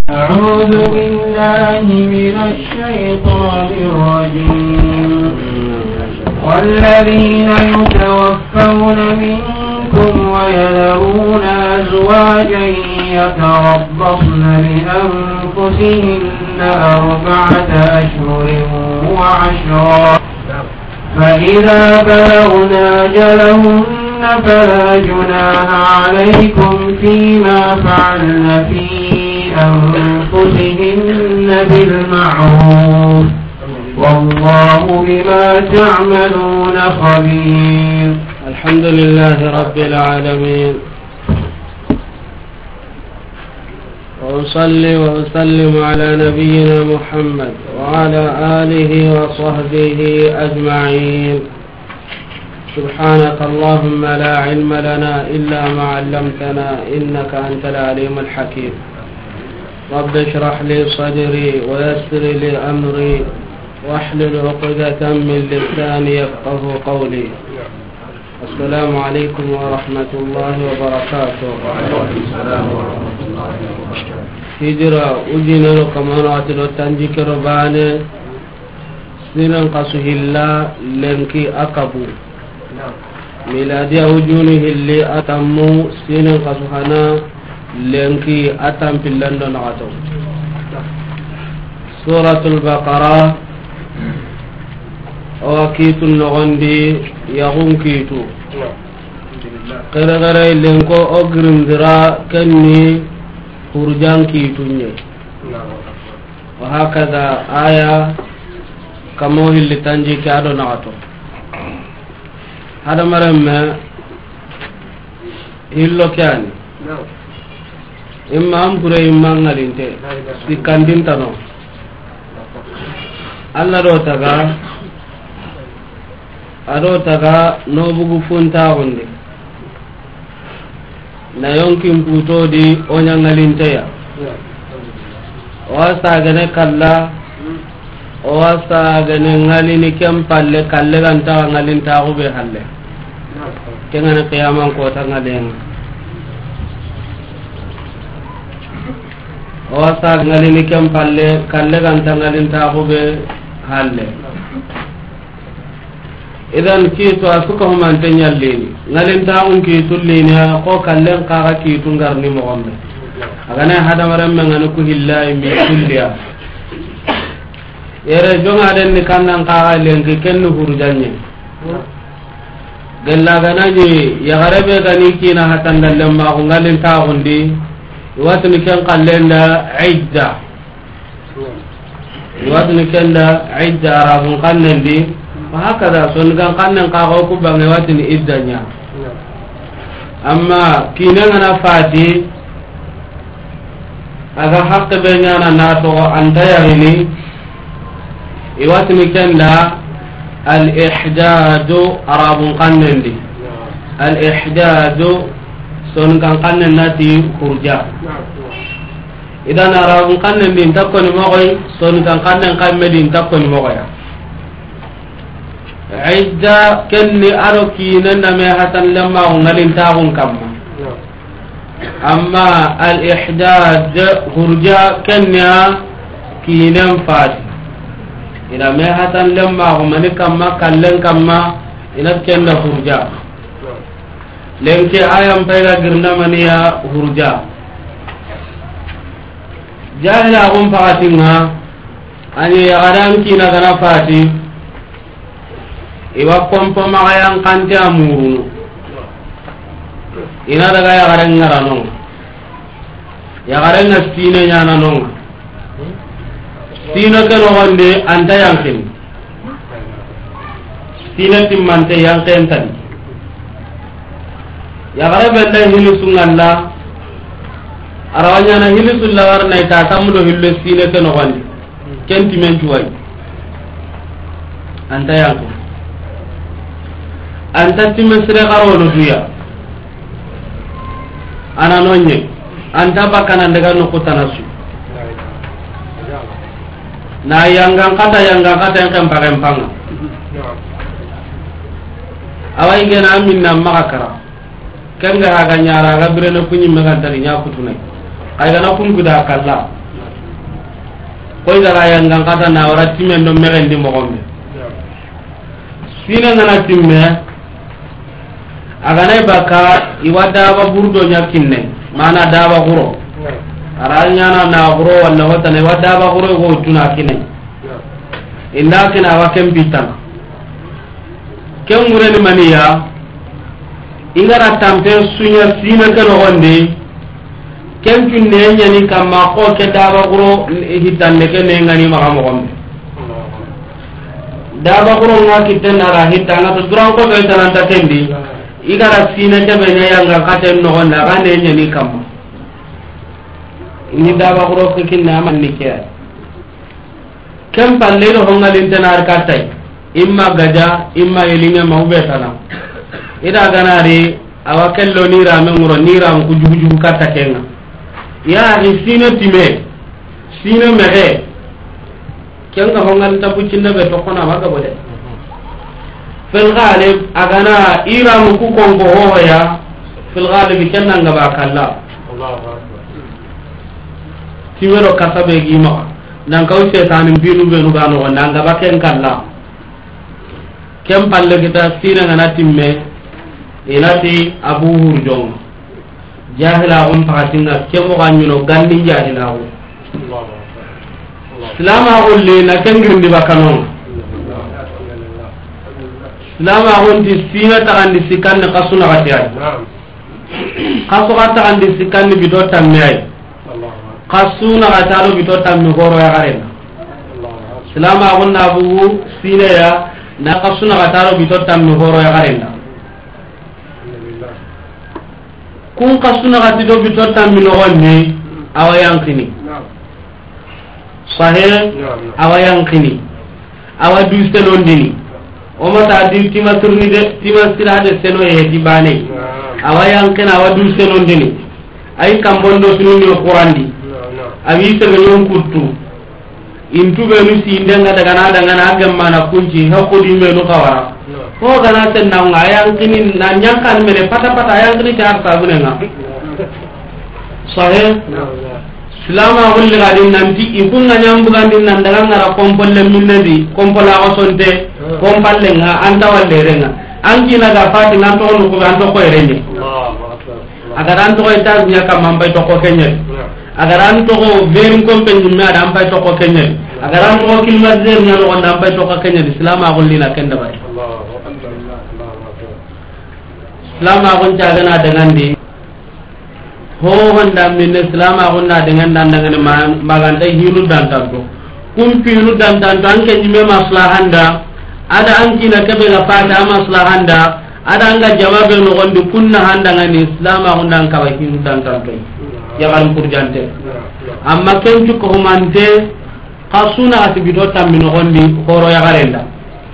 أعوذ بالله من الشيطان الرجيم والذين يتوفون منكم ويذرون أزواجا يتربصن بأنفسهن 4 أشهر وعشرا فإذا بلغن أجلهن فلا جناح عليكم فيما فعلن في أنفسهن بالمعروف والله بما تعملون خبير. الحمد لله رب العالمين وأصلي وأسلم على نبينا محمد وعلى آله وصحبه أجمعين. سبحانك اللهم لا علم لنا إلا ما علمتنا إنك أنت العليم الحكيم. رب اشرح لي صدري ويسر لي أمري واحلل عقدة من لساني يفقه قولي. السلام عليكم ورحمة الله وبركاته. هجرة أجينا كمانات التنجيك رباني سنن قصه الله لنكي أكبو ميلادي أوجونه اللي أتمو سنن قصهنا لنكي أتم في لندن عطو. سورة البقرة وكيت النغندي يغون كيتو قرغري لنكو أقرم ذرا كني فرجان كيتو وهكذا آية كموه اللي تنجي كادو نعطو. هذا مرمى هلو كاني إما أمبري إما نغلينتي سيكاندين تنو الله روتاقا arotaga nobugu funtaxundi na yonkin putodi o ñangalinteya owa sagane kalla owa sagane ngalini ken palle kalle gantaxa ngalintaxuɓe halle kengane qiyaman kota ngalenga owa saga ngalini ken palle kalle ganta ngalintaxuɓe halle. idan kiitu asuka humante ñallini ngalintaxun kiitullini ko kallen kaxa kiitu ngarni moxonɓe agana hadamarenme ngani ku hillayi mi kulliya yere jongadenni kannan kaxa lenki kenni hurjanñe gellaganañi yaxareɓe gani kina hatandallenmaxu ngalintaxundi iwatini ken qallenda idda iwatini kenda idda arabun kannendi وهكذا سنغان قنن قاغو كوبان واتني إدنيا أما كيننا فاتي أذا حق بيننا ناتو أنت يغني يواتني كندا الإحداد أراب قنن دي الإحداد سنغان قنن ناتي خرجا إذا أراب قنن دي تكوني مغي سنغان قنن قمدي تكوني مغي عدة كني أروكينا نمي حتن لما غنالين تاغن كما أما الإحداد هرجا كني كينا فاتي إذا ما حتن لما غنالين كما كالين كما إذا كنا هرجا لنكي آيام فايدا قرنا منيا هرجا جاهل أغن فاتنا أني أغران كينا غنا فاتي iwa kompo magayan kante amuru ina daga ya garen ngaranon ya garen stine nyana non stine ke no wonde anta yankin stine timmante yanken tan ya gare bende hilu sungalla arawanya na hilu sulawar na ita tamudo hilu stine ke no wonde kenti men tuwai anta yankin anta timesre garono duya ana nonye anta bakana daga no kutanasu na yangan kata yang panga awai gena minna makara kenga aga nyara aga birena kunyi megantari nya kutune ay gana kun guda kala koy gara yang kata na ora timen do merendi mo gombe sina ngana timme agane baka iwada ba burdo nyakinne mana daba guro aranya na guro walla hota ne wada ba guro go tuna kinne inda kina wa kem bitana kem mureni maniya ingara tampe sunya sina ke no gonde kem tunne nyani kama ko ke daba guro hitanne ke ne ngani ma mo gombe daba guro ngaki tenara hitana to duran ko be tananta kendi igara sina ke be ne yanga katen no gonda gane nyani kama ni daba guro ke kinna man nikya kem palle do hongalin tenar katai imma gaja imma yelinga mawbetana ida ganari awakello nira menguro nira ku jugu kata kenga ya risino time sino mere kenga hongal tabucinna be to kona maga bode fil ghalib agana ira mu ku kongo hoya fil ghalib kenna ngaba kala Allahu akbar timero kasabe gima nan kaw setanin binu be no gano nanga baken kala kem palle kita sina ngana timme inati abu hurjong jahila on patinga kemo ganyuno gandi jahila o salama ulle na kengirndi bakano salama on di sina tagandi sikan qasuna gatiya qasu gata andi sikan bi do tamme qasuna gata do bi do tamme goro ya garen salama on abu sina ya na qasuna gata do bi do tamme goro ya garen kun kasuna gati do bitorta mi nogonni awayankini sahe awayankini awa du senondini o mata di tima turni de tima sirade seno e di bane awayankina awa du senondini ay kambondo sunni qurandi awi sebe yon kuttu intube mi si ndenga daga na gemma na kunci hakudi me no kawara ko gana sen na ngayang kini na nyankan mere pata ayang kini char sabunenga sahe selama holle gadin nanti ikunga nyambugandin nan daga ngara kompolle minnendi kompola osonte kompallenga anta wallerenga anki na ga fati nan to no ko anto ko erenye agar anto ko ita nyaka mambay to ko kenye agar anto ko verin kompenni me ada ampay to ko kenye agar anto ko kilmazer nyano on ampay to ko kenye selama holle na kenda bay selama gon jagana dengan di ho wanda min selama gon na dengan dengan maganda hiru dan tanto kumpi hiru dan tanto anke nyime maslahanda ada ankina kebe la fata maslahanda ada anga jawabe no gondi kunna handa ngani selama gon dan kawa hiru dan tanto ya garam purjante amma kencu ko humante qasuna atibito tamino gondi horo ya garenda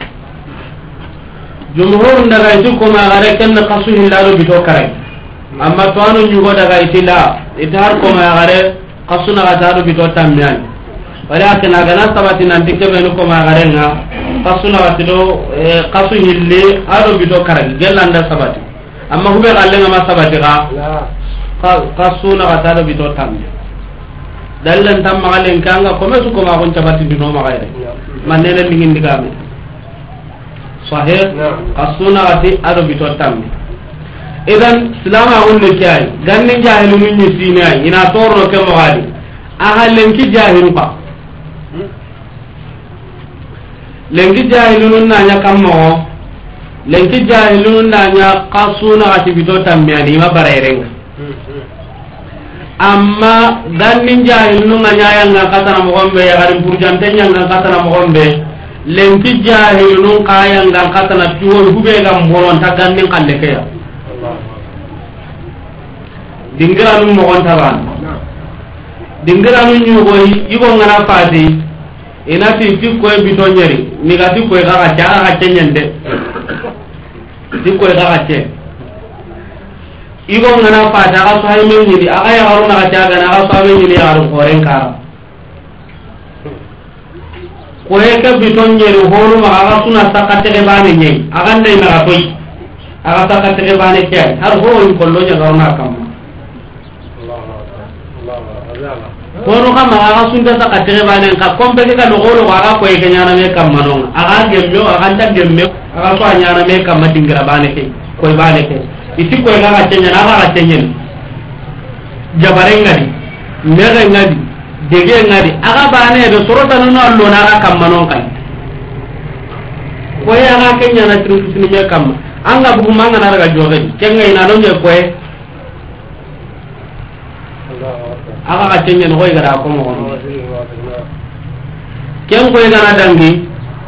jumhur daga itu ko ma gare ken qasu hillalo bito kare amma to anu nyugo daga itila itar ko ma gare qasu na gataru bito tamyan walakin aga na sabati nan dikke be ko ma gare nga qasu na gatido qasu hille ado bito kare gelanda sabati amma hube galle nga ma sabati ga qasu na gataru bito tamyan dallan tamma galen kanga ko mesu ko ma gon tabati dino ma gare manene lingin digame sahih qasuna gati ado bitotam idan salama wonne kay ganni jahilu min yisina ina torno ke mo gadi aha lenki jahilu pa lenki jahilu na nya kammo lenki jahilu na nya qasuna gati bitotam yani ma barayrenga amma ganni jahilu na nya yang katana mo gombe ya garim purjante nya katana mo gombe lenki jahilun kayan gan katana tuwon hube gam boron tagandin kalleke ya dingiranu mo gon taban dingiranu nyugoy igo ngana fati inati tikkoy bitonyeri ni gati koy ga cha ga chenyende tikkoy ga che igo ngana fata ga so hay men ni aga ya haruna ga cha ga na ga so men ni ya ru koren kara ko heka biton nyeri honu ma aga suna sakate ke bane nyei aga ndai na toy aga sakate ke bane kya har ho in kollo nya gauna kam kono kama aga sunta sa katere banen ka kombe ka logolo aga ko e kenyana me kamano aga gemme aga ta gemme aga so anyana me kamma dingira bane ke ko bane ke iti ko ga tenya na aga tenya jabare ngadi mega ngadi dege ngadi aga bane do sorota no allo na aga kamano kan ko ya aga kenyana tru sini me kamma anga bu manga na daga joge kenga ina no nye ko aga ka tenya no goy gara ko mo ken ko gara dangi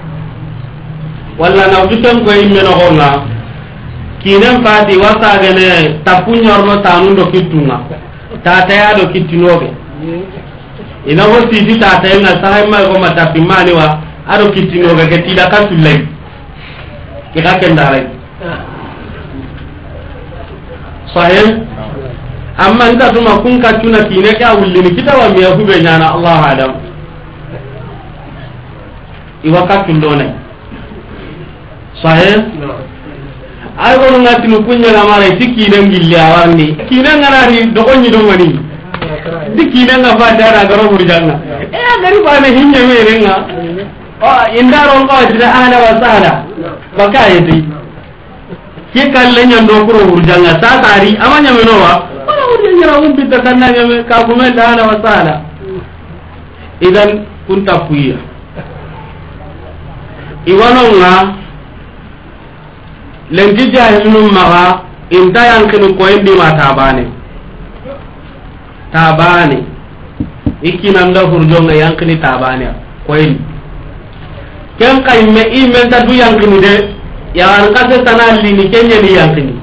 walla na utan ko imme no gonga kinen fati wasa gene tapunyor no tanu do kitunga tata ya do kitinoge ina ho ti tata nga sahay ma ko mata pimani wa ado kitinoge ke tida ka sulai ke ka kendare sahih amma nka tuma kun ka tuna kine ka wulini kita wa miya hube nyana Allah adam iwa ka tundone sahih ay ko ngati nu kunya na mare tikine ngilli awarni kine ngarari do ko nyi do ngani dikine nga fa dara garo burjanga gari ba ne hinya mere nga o indaro ko dira ana wa sala baka yiti ke kalle nyando ko burjanga sa tari amanya menowa nyara umbi takanna nyame ka gumenda ana wasala idan kunta puya iwanonga lengi jahilum maga inta yang kenu ko indi mata tabane ikinanda hurjonga yang kini tabane ko indi ken kay me imen ta du yang kini de ya an kase tanalli ni kenya ni yang kini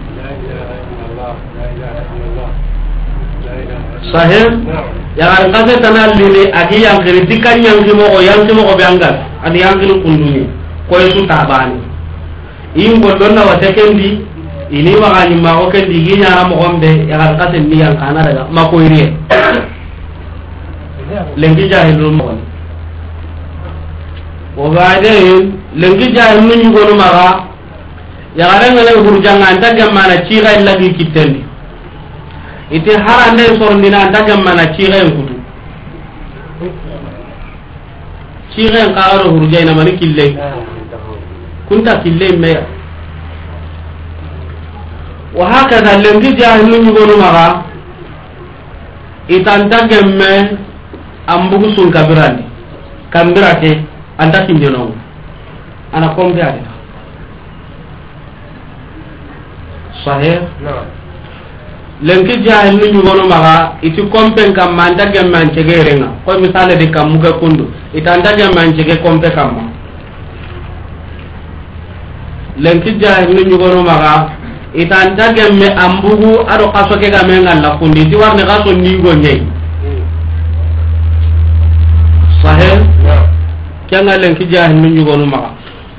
sahih ya an kase tanalli ni agi yang kini tikan yang kimo ko bangal adi yang kini kunduni ko yesu tabane in gondonna wa tekendi ini magani ma ko kendi ginya na mo gombe ya an kase ni yang kana daga mako iriye lengi jahilul mo o baade lengi jahilul ni gono maga ya garanga le hurjanga anta jamana ciga illa gi kitendi ite harande sorndina anta jamana ciga en kutu ciga en kaaro hurjaina mani kille kunta kille me wa hakada lengi jahilul ni gono maga itanta gemme ambugu sun kabirani kambirate anta kindeno ana kombe ade sahih lenki jahil ni nyugono maga iti kompen kam manda gemme ancege renga ko misale de kam muga kundu itanta gemme ancege kompe kam lenki jahil ni nyugono maga itanta gemme ambugu ado kasoke ga menga la kundi ti warne kaso ni gonye sahel kenga lenki jahil min yugonu maga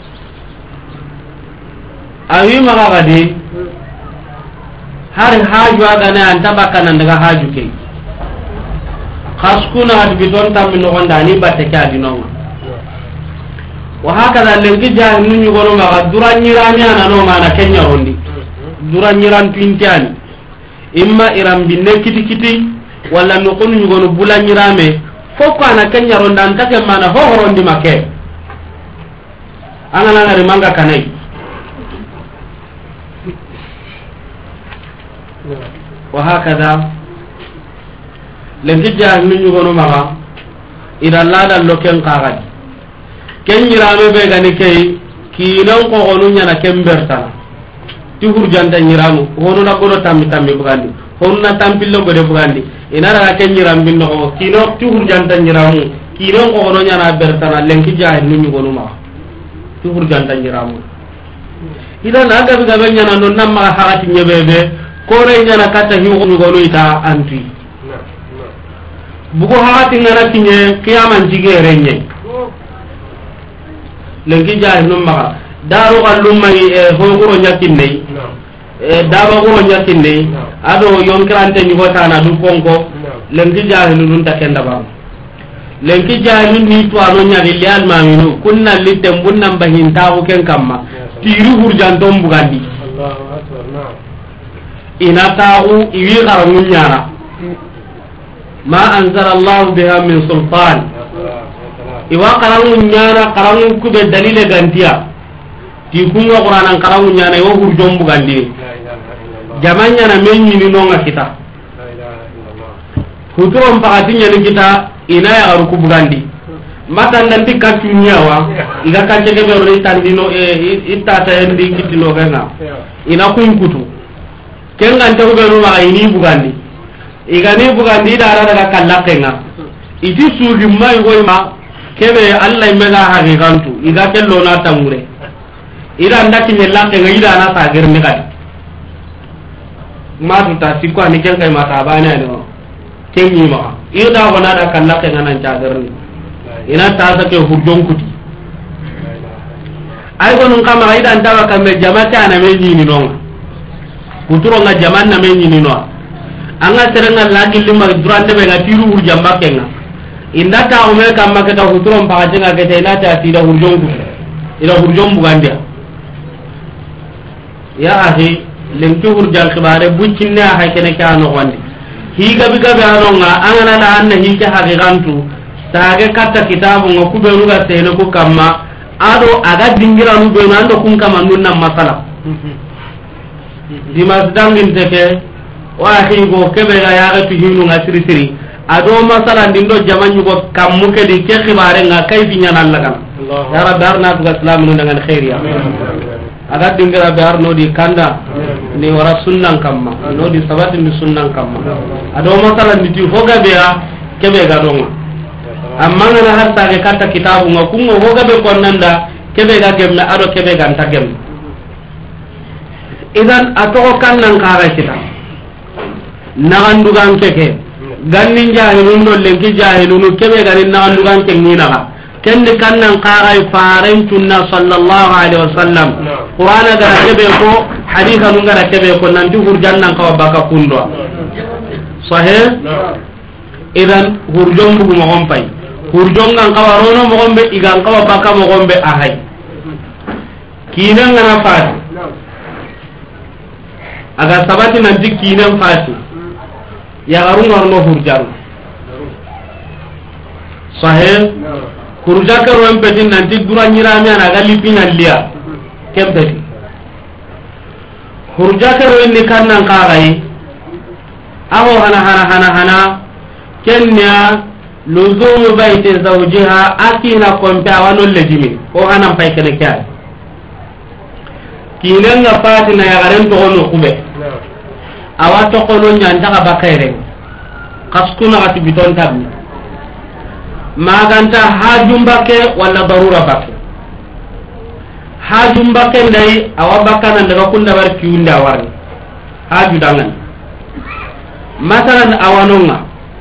awi maga gadi har haju aga ne anta bakana daga haju ke khaskuna ad bidon tam min gonda ni batte ka dinonga wa hakala lenki jahil min yugonu maga duranyirani ana no mana kenya rondi duranyiran pintiani imma iram binne kiti kiti wala no konu yugonu bulanyirame foko ana kenya ronda antake mana ho horondi make ana ngari manga kanai wa hakada lengi jahil min yugono maga ida lada loken qagadi kenyirame be gani kay kinon ko gonu nyana kemberta ti hurjanda nyiramu hono na gono tammi bugandi hono na tampillo gode bugandi inara kenyiram binno ko kino ti hurjanda nyiramu kino ko gono nyana bertana lenki jahil ni nyugonu ma ti hurjanda nyiramu ida na ga ga nyana non namma haati nyebebe ko re nyana kata hi ko nyugonu ita anti bugo haati ngara kinye kiyaman jigere nye lenki jahil no ma daru kallumai ho goro nyakinne daba goro nyakinne ado yonkirante ni hotana du konko lenki jahilu dun takenda ba lenki jahilu ni to ano nyari lial maminu kunna litem bunna bahinta ko ken kamma tiru hurjantom bugandi Allahu akbar ina taau iwi garamu nyara ma anzala Allah biha min sultan iwa qarangu nyana qarangu kube dalile gantia ti kunga qur'anan qarangu nyana iwa hurjom bugandi jamanya na menyi ni nonga kita huturom pakatinya ni kita ina ya garu kubugandi mata nanti katunyawa iga kancege be ro itandino itata endi kitino ganga ina kunkutu kenga ntago be ro ma ini bugandi iga ni bugandi dara daga kallakenga iti sugi mai goyma kebe Allah imega hagigantu iga kello na tamure ida ndaki nyelakenga ida na sagir ni kadi matu ta sikwa ni kenga mata bana no kenyi ma ida wana da kallakenga nan jagarni ina tasa ke hurjon kuti ay gonun kama ida ndawa kambe jamata na menyi ni non kuturo nga jaman na menyi ni no anga serenga lagi lima durante be ngatiru hurjamba kenga inda ta o me kamma ke ta huturo mpaka jenga ke ina ta tida hurjon kuti ila hurjon bugandia ya ahi lenki hurjal khibare bucinna ha kene ka no wandi higa biga be anonga angana na anna hike hagigantu tage katta kitabu ngo kubenu ga tele ko kamma ado aga dingira nu be nando kun kama nunna masala dimas dangin teke wa akhi go kebe ga yaga tu hinu ngasiri siri ado masala ndindo jamanyu go kammu ke di ke khibare nga kay binya nan laga ya rabbi arna tu islam nu ndangan khairiya aga dingira be arno di kanda ni wara sunnan kamma no di sabati ni sunnan kamma ado masala ndi hoga be ya kebe ga donga amma ngana har tage katta kitabu nga kungo hoga be konnanda kebe ga gemme ado kebe ga anta gemme idan atoko kannan kaga kita nagandugan keke gannin jahilun do lenki jahilun kebe ga nagandugan kengina ga kende kannan kaga faren tunna sallallahu alaihi wasallam qur'ana ga kebe ko haditha nun ga kebe ko nan du hurjannan ka baka kundo sahih idan hurjom bugu mo gompay hurjongan kawarono mo gombe igan kawa baka mo gombe ahay kinan ngana fati aga sabati nanti kinan fati ya garu ngarno hurjan sahih hurjaka ro empedin nanti duranyirami ana galipina liya kempedi hurjaka ro ni kannan kagai aho hana kenya luzumu baiti zawjiha akina kompa wano lejimi ko hanan pay kene kay kinanga fatina ya garen to ono kube awato kono nyanda ka bakayre kaskuna ati biton tabni maganta hajumbake wala darura bake hajumbake ndai awabakana ndaga kunda bar kiunda warni haju dangan masalan awanonga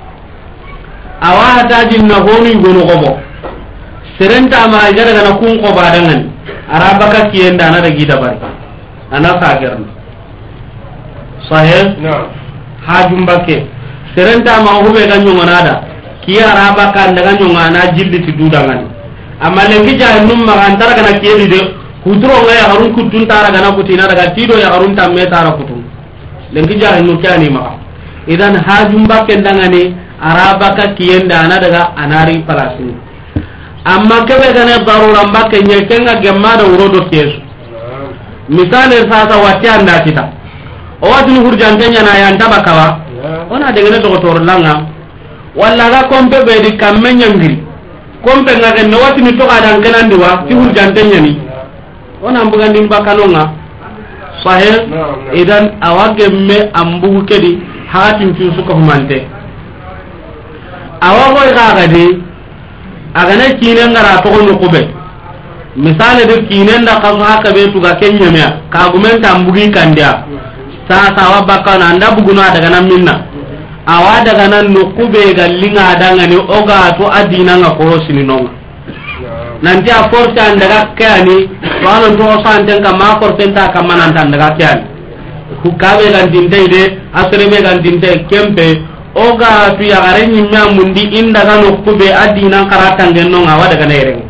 awa tajin na honi gono gobo serenta ma gara gana kun ko badangan arabaka kiyenda na da gida bari ana sagerni sahih hajum bakke serenta ma hube ganyo ngonada kiya arabaka ndaga nyongana jilli tidudangan amma lengi jahannum ma antara kana kiyedi de kutro ngaya harun kutun tara gana kutina daga tido ya harun tamme tara kutun lengi jahannum kyani ma idan hajum bakke ndangani arabaka kiyenda ana daga anari palasini amma kebe gane darura mbake nyekenga gemma da urodo kesu misale sasa wati anda kita o wati ni hurjantenya na yanda bakawa ona de gane doktor langa walla ga kombe be di kamenya ngiri kombe ngake no wati ni toka dan kenandi wa ti hurjantenya ni ona mbugandi bakanonga sahih idan awagemme ambugu kedi hatin fi suka humante awago igaga de agane kinen ngara to no kube misale de kinen da kaso haka be tuga kenya me ka gumenta ambugi kandia sa wa bakana anda buguna daga nan minna awa daga nan no kube gallinga dangane oga to adina nga korosini nonga nanti a force andaga kani wano to santen ka ma forcenta ka mananta daga kani ku kabe gan dinte de asre be gan dinte kempe oga tu ya gare nyimya mundi inda ga no kube adina karata ngenno nga wada ga nere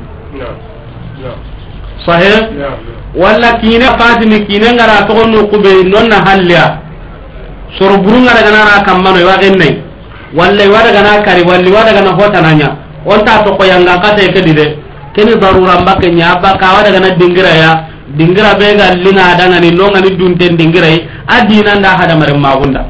sahih walla kina fatini kina ngara to no kube nonna halya soro burunga daga nara kammano wa gennai walla wada gana kari walli wada gana hotananya onta to ko yanga kata ke dide kene darura mbake nya baka wada gana dingira be ga linga danga ni longa ni dunten dingira adina nda hada mare magunda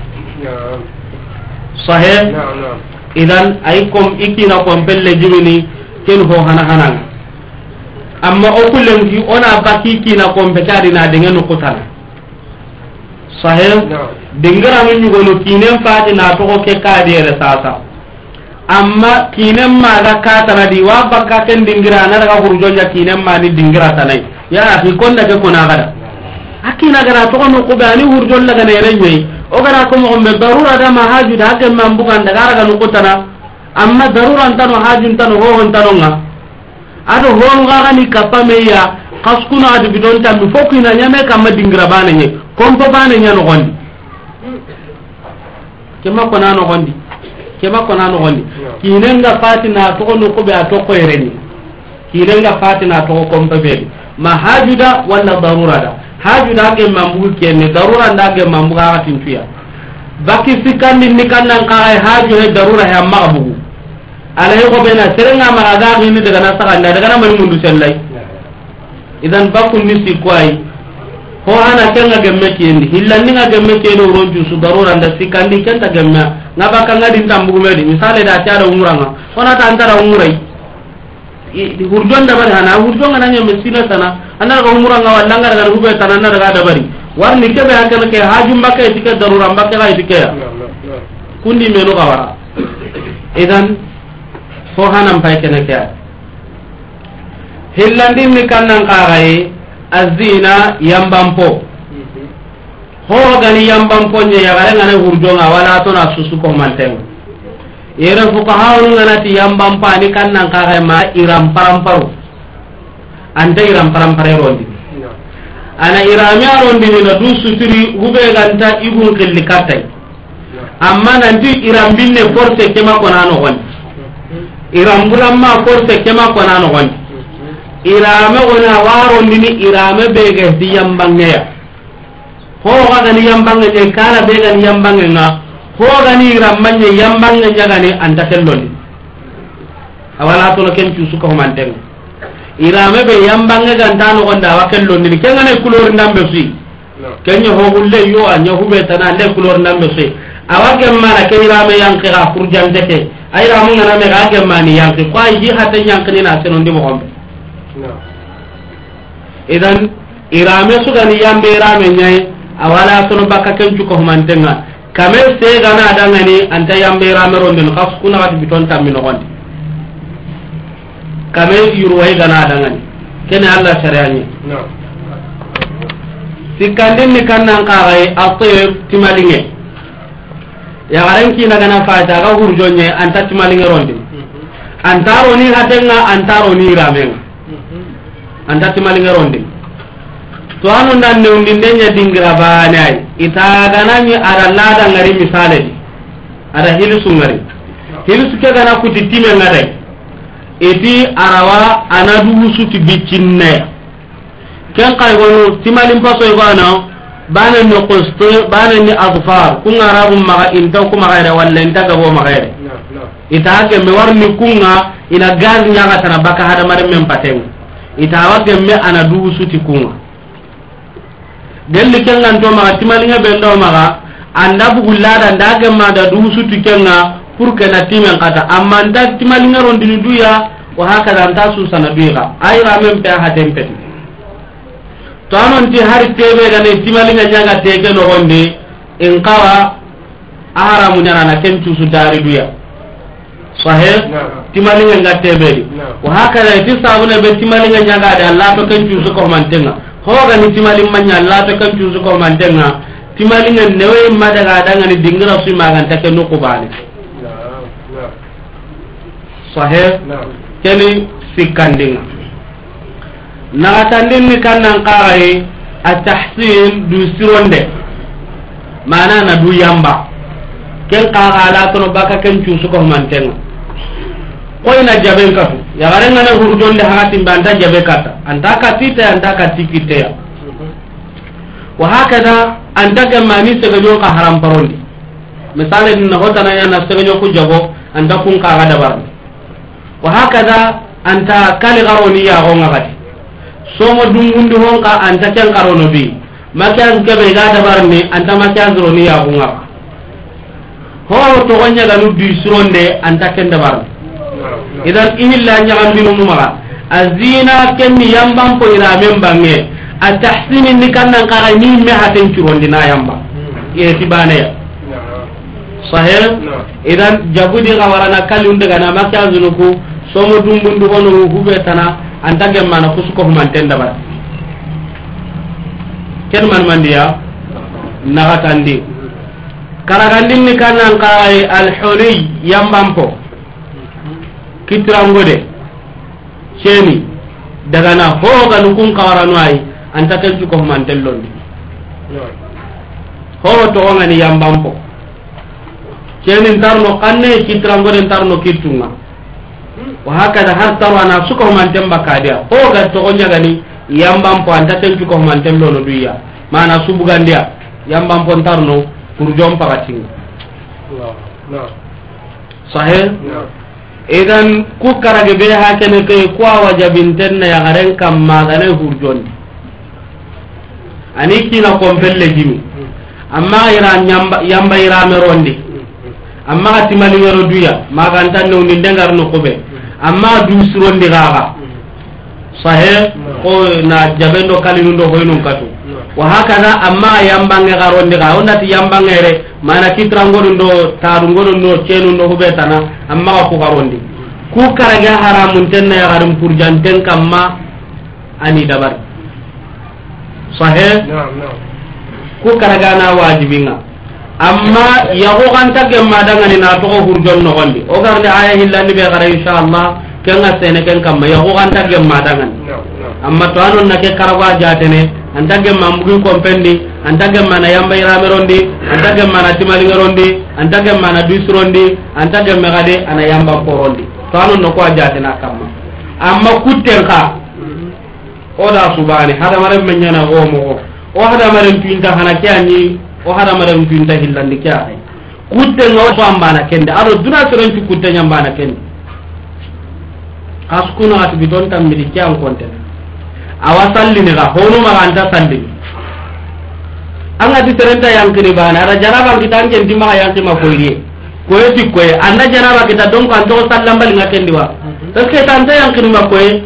sahih idan ay kom ikina kom pelle jibini ken ho hana amma o kullengi ona baki kina kom be kadi na dengan no kotana sahih dingira min yugo no kinen faati na to ko ke kadi re sasa amma kinen ma ga kata na di wa baka ken dingira na daga hurjonya kinen ma ni dingira tanai ya akhi konda ke kona gada akina gara to no ko bani hurjon laga ne renyi o gara ko mo be darura da ma haju da ke mambukan daga ga no kotana amma darura antano haju antano ho antano nga ado ho nga ni kapame ya kaskuna adu bidon tammi fokina nyame kam dingira bana nye kompo bana nya no gondi kema kona no gondi kinenga fatina to no ko be atoko ereni kinenga fatina to ko kompo be ma hajuda wala darura da hajuda ke mambu kenne darura ndage mambu ga tinfiya baki sikandi ni kannan ka haju he darura he mabu ala he ko be na serenga ma ga ni daga na saka daga na man mundu sellai idan bakun ni sikwai ho ana kenga gemme kendi hillanni nga gemme keno ronju su darura nda sikandi kenta gemme ngaba kanga din tambu medi misale da tiara umuranga ona ta antara umurai hurjon da bari hana hurjon ngana nyame sina sana anara ga umuranga wallanga daga hube tanana daga da bari warni kebe hakana ke hajum bakka etike darura bakka ga etike ya kundi meno gawara idan ho hanam pay kene ke hillandi ni kannan qaray azina yambampo ho gani yambampo nya ya gara ngana hurjonga wala to na susu ko manten yere fuqaha ngana ti yambampa ni kannan qaray ma iram paramparu ande iram parampare rondi ana irami arondi ni na du sutiri hube ganta igun kelli katai amma nanti iram binne force kema konano gon iram buramma force kema konano gon irame ona warondi ni irame bege di yambangeya ho ga ni yambange je kala bege ni yambange nga ho ga ni ramanye yambange nyaga ni anta kelloni awala to no ken ci suko manten irame be yambange ganta no gonda wa kelloni ni kenga ne couleur ndambe fi kenyo ho gulle yo anya hube tana le couleur ndambe fi awake mara ke irame yanke ga furjante ke ay ramu ngana me ga ke mani yanke ko ay ji hatta yanke ni na senondi mo gombe idan irame sugani yambe irame nyai awala sono baka kencu ko mantenga kame se gana dangani anta yambe irame ronden khas kuna gadi biton tammi no gondi kame yuruwai gana dangani kene Allah syari'ani sikandin ni kannan qaray atib timalinge ya garan ki na gana fata ga hurjonye anta timalinge ronden antaro ni hatenga antaro ni irame anda timali ngaronde to anu nan ne undindenya dingira banai ita ganani ara lada ngari misale di ada hilsu ngari hilsu ke gana kuti time ngadai eti arawa anadu suti bicinne ken kay gonu timali paso e gona bana no qoste bana ni adfar kun arabu maga inta kuma gaira walla inta gabo magaire ita ke me warni kunga ina gaz nyaga tan baka hada mare mem patenga itawa gemme ana du suti kunga delli kengan to ma timalinga bendo maga anda bugullada nda gemma da du suti kenga pour que na timen kata amma nda timalinga rondini duya wa haka anta su sana duya ay ramem pe ha tempe to anon ti hari tebe ga ne timalinga nyaga teke no gonde en qawa ara munyana na kentu su dari duya sahih timalinga ngatebe wa hakala ti sabuna be timalinga nyaga da Allah to kan jusu ko mantenga ho ga ni timalin manya Allah to kan jusu ko mantenga timalinga newe madaga da ngani dingira su magan ta ken ko bale sahih keni sikandinga na tandin ni kannan qaray at-tahsin du sironde mana na du yamba ken qaga la to baka ken jusu ko mantenga koina jaben katu ya garenga na hurjonde hakati mbanda jabe kata antaka tita antaka tikite ya wa hakada antaka mani se gajo ka haram parondi misale din hotana ya nastenyo ku jago anda kun ka ga dabar wa hakada anta kali garoni ya gonga gati somo dungundi honka anta ken karono bi makyan kebe ga dabar ni anta makyan zuroni ya gonga ho to gonya ga nuddu suronde anta ken dabar idan ihilla nyaam binu mumara azina ken yambam po ira membange atahsini ni kannan ka ni me haten curondi na yamba ye tibane ya sahel idan jabudi gawarana kalunde gana makya zunuku somo dumbundu hono hubetana antage mana kusuko humantenda ba ken man mandiya nagatandi karagandin ni kannan kai al-huri yambampo kitrangode cheni daga na hoga nukun kawarano ay antake ko humantellondi ho to ngani yambampo cheni tarno kanne kitrangode tarno kitunga wa hakada har tarwana suko humantemba kadia hoga to gonya gani yambampo antake ko humantellono duya mana subugandia yambampo tarno kurjom pagatinga sahel idan ku karage be hakene ke ko wajabintenna ya garen kam magane hurjondi ani kina kompelle jimi amma ira yamba ira merondi amma atimali yoro duya maganta no ni dengar no kobe amma du surondi gaga sahe ko na jabendo kalinundo hoynun katu wa hakana amma yambange garondi ga onati yambangere mana kitrangodo ndo tarungodo ndo cenu ndo hubetana amma ko garondi ku karaga haramun tenna ya garum purjanten kamma ani dabar sahih ku karaga na wajibinga amma yago kanta gemma dangani na to hurjon no gondi o garde aya hillandi be gara inshallah kenga sene ken kamma yago kanta gemma dangani amma to anon nake karaga jatene antage mambugi kompendi antage mana yamba iramerondi antage mana timali ngarondi antage mana duisrondi antage megade ana yamba porondi to anon no ko jatena kamma amma kuttenka oda subhani hada mare menyana go mo o hada mare pinta hana kyani o hada mare pinta hillandi kyaay kuttenga o ambana kende ado duna soronti kuttenya ambana kende askuna at bidon tam midi kyan konten awasalli ni ga hono ma anta salli anga di terenta yang kini bana ara jaraba kita ngen di ma yang ma koyri koyeti koy anda jaraba kita don ko anto sallam bal ngaten diwa taske tanta yang kini ma koy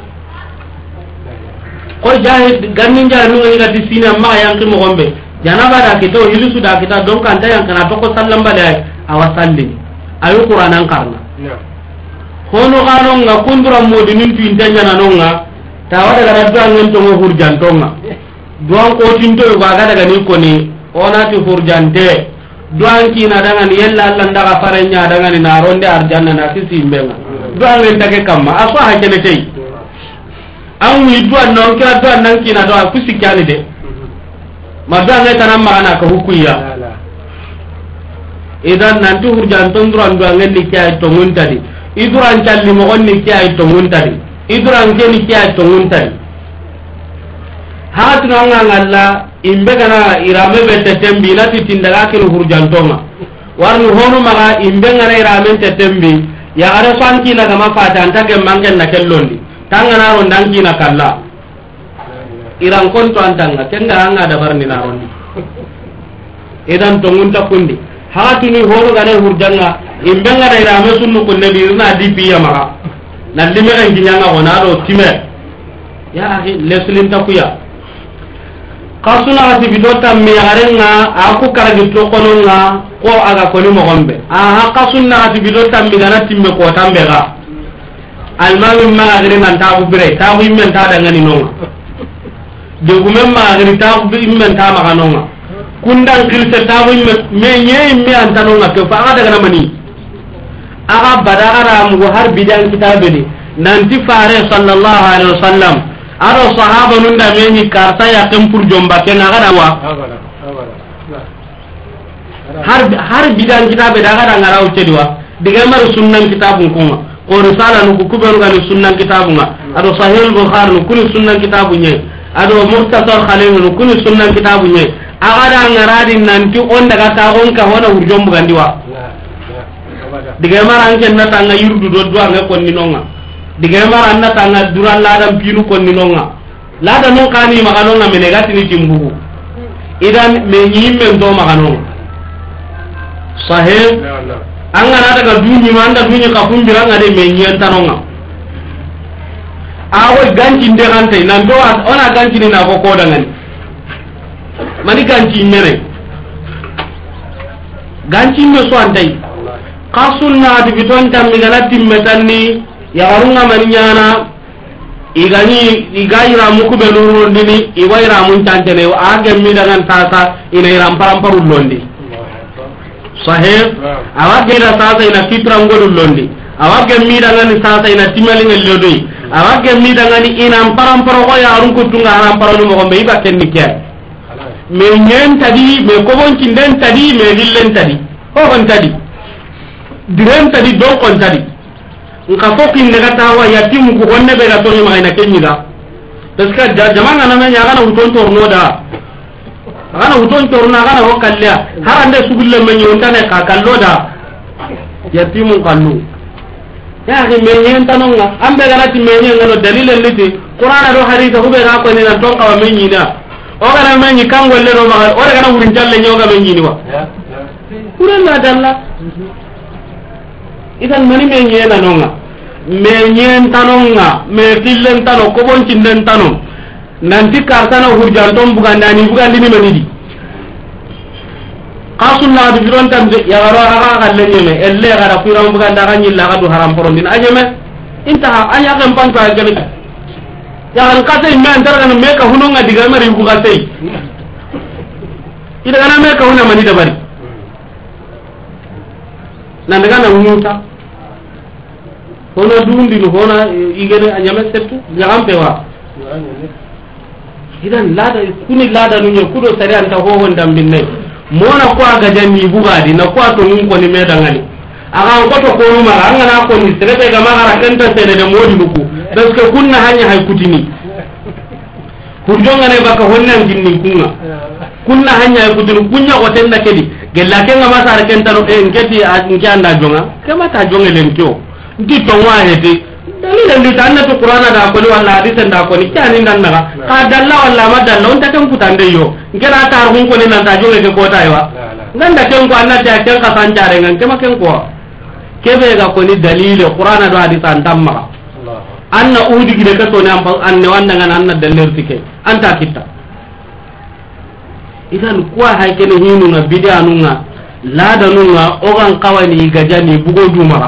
ko jahid gannin janu ngi ga di sina ma yang kini mo gombe janaba da kita hilusu da kita don ko anta yang kana to ko sallam bal awasalli ayu qur'anan karna hono gano nga kundura modinin pintanya nanonga tawada gara duan ngento hurjantonga duan ko tinto ga daga ni koni onati hurjante duan kina daga ni yella Allah ndaga farenya daga ni naronde arjanna na sisi imbenga duan ngenta ke kamma aso ha kene tei an wi duan non kira duan nan kina do akusikani de ma duan ngeta nan magana ka hukuya idan nan tu hurjanton duan ngendi kay to muntadi iduran calli mo onni kay to muntadi iduran keni kya tonguntani hatu nga ngalla imbe kana irame bete tembi lati tindaga kenu hurjantonga warnu honu maga imbe ngana irame tembi ya ara sanki na gama fata antage mangen na kellondi tangana ron danki na kalla iran konto antanga kenga anga da barni na rondi idan tongunta kundi hatu ni honu gane hurjanga imbe ngana irame sunnu kunne bi na dipi ya maga na limere nginyanga onado time ya ahi leslin takuya kasuna ati bidota mi yarenga aku karagi to kononga ko aga koni mo gombe aha kasuna ati bidota mi gana timme ko tambega almami ma agri nan ta ku bire ta ku immen ta da ngani nonga de gumem ma agri ta ku immen ta ma kanonga kundan kirse ta ku me nye me antanonga ke fa aga daga mani aga badara mu har bidan kitabeni nanti fare sallallahu alaihi wasallam aro sahaba nun da meni karta ya kempur jomba ken aga dawa har bidan kitabe daga da ngaraw cediwa diga mar sunnan kitabun kuma ko risala nu ku kubenu ga sunnan kitabunga ado sahih bukhari nu kunu sunnan kitabunye ado muhtasar khalil nu kunu sunnan kitabunye agada ngaradi nanti on daga ta on ka hona hurjom bugandiwa diga mara anke nata nga yurdu do do nga konni nonga diga mara nata nga duran ladam pinu konni nonga lada non kani maganonga menegati ni timbugu idan me nyimme ndo maganonga sahih anga nata ga dunyi manda dunyi ka fumbira nga de me nyenta nonga awo ganti ndegante nan do ona ganti ni na ko koda ngani mani ganti mere ganti me so andai qasunna di biton tammi galati metanni ya warunga maninyana igani igaira mukube luru ndini iwaira mun tantene age mi dangan tasa ina iram paramparu londi sahih awage ira tasa ina kitra ngodu londi awage mi dangan tasa ina timali ngel lodi awage mi dangan ina paramparu ko ya arun kutunga haram paralu mo be iba kenni kya me nyen tadi me kobon cinden tadi me hillen tadi ho hon tadi direm tadi do kon tadi nka fokin daga tawa yatimu ko honne be ga to ma ina kenyiga parce que jamanga na menya kana uton torno da kana uton torno kana ho kallia harande sugulle menyo ontane ka kallo da yatimu kallu ya ke menyen tanonga ambe ga nati menyen ngano dalile liti qur'ana do hadith ko be ga ko ni nan ton ka menyina o ga menyi kangolle do ma o ga na wurin jalle nyoga menyini wa kurella dalla idan mani me nyena nonga me nyen tanonga me killen tano ko bon cinden tano nanti kartana hurjan tom bugandani bugandini manidi qasunna du biron tam ya garo aga galle nyeme elle gara piram buganda ga nyilla ga du haram porondin ajeme intaha anya kan panta gele ya kan kase me antar kan me ka hunonga diga mari bu kase ida kana me ka hunna mani dabari nan daga na muta hono dundi no hona igene anyame settu nyampe wa idan lada kuni lada no nyekudo sari anta ho honda minne mona ko aga janni bugadi na ko to mun ko ni medangani aga ko to ko ma anga na ko ni serebe ga magara kenta sene de modi muku parce que kunna hanya hay kutini kurjonga ne baka honnan jinni kunna hanya hay kutini kunya ko tenda kedi gella kenga masara kenta no en kedi a nkianda jonga kema ta jonga lenkyo nti tonwa hete dalila ndi tanna to qur'ana da ko wala hadith da ko ni tani ndan naga ka dalla wala ma dalla on ta kan kutande yo ngena tar hun ko ni nan ta jonge ko taywa nganda ken ko anna ta ken ka sancare ngan kema ken ko kebe ga ko ni dalile qur'ana do hadith an tamma anna udi gide ka to ne am anne wanda ngan anna daller tike anta kitta idan ko hay ken hinu na bidanu nga lada nunga ogan kawani gajani bugo duma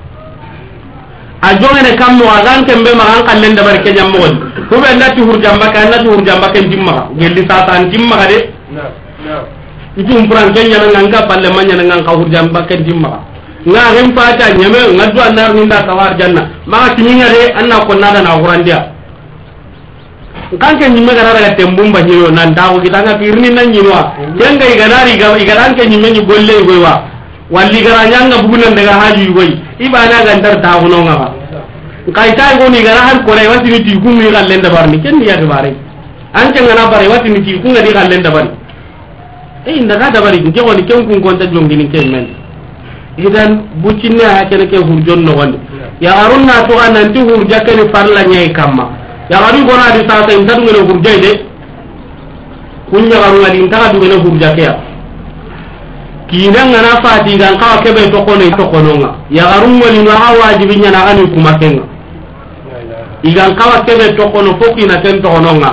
a jongene kammo agan kembe magan kallen da barke nyammo ko be ndati hurjamba kan ndati hurjamba kan dimma gelli satan dimma de itum pran kenya nan nga palle manya nan ka hurjamba kan dimma nga hem pata nyame ngadu anar ninda kawar janna maka timinga de anna ko nada na hurandia kan ke nyimme gara daga tembumba nyiro nan dawo kitanga pirni nan nyirwa denga igadari igadan ke nyimme ni golle goywa walli gara nyanga bugunan daga haji goy ibana gandar ta hono ngaba kai tay go ni gara har ko ray wati ti ku mi gallen da barni ken ya ga bare an ken na bare wati ni ti ku ngadi gallen da barni inda ga da bari ke woni ken kun kon ta jongini ken men idan bucinne ha ken ke hurjon no wonde ya arunna to ananti hurja ken farla nyai kamma ya garu gona di sa tay tan ngene hurja de kunya garu ngadi ta du ngene hurja ke ya kinan ngana fati gan ka kebe to kono to kononga ya garum woni no ha wajibi nyana ani kuma kenga igan ka kebe to kono foki na ten to kononga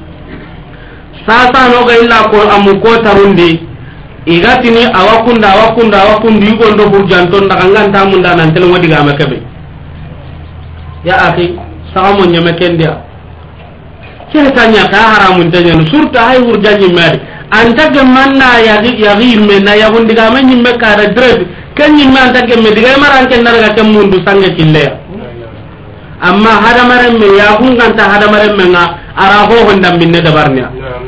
sasa no ga illa ko amu ko tarundi igatini awakundi gondo burjanton daga nganta mun danan tel wadi ga makebe ya akhi sawmo nyame kendia kene tanya ka haramun tanya surta hay hurjanyi mari anta gemanna yagi menna yagundi ga men nyimme kara dred kan nyimme anta gemme diga maran ken daga kem mundu sange kille amma hada maran me yagun ganta hada maran me nga ara ho honda minne da barnya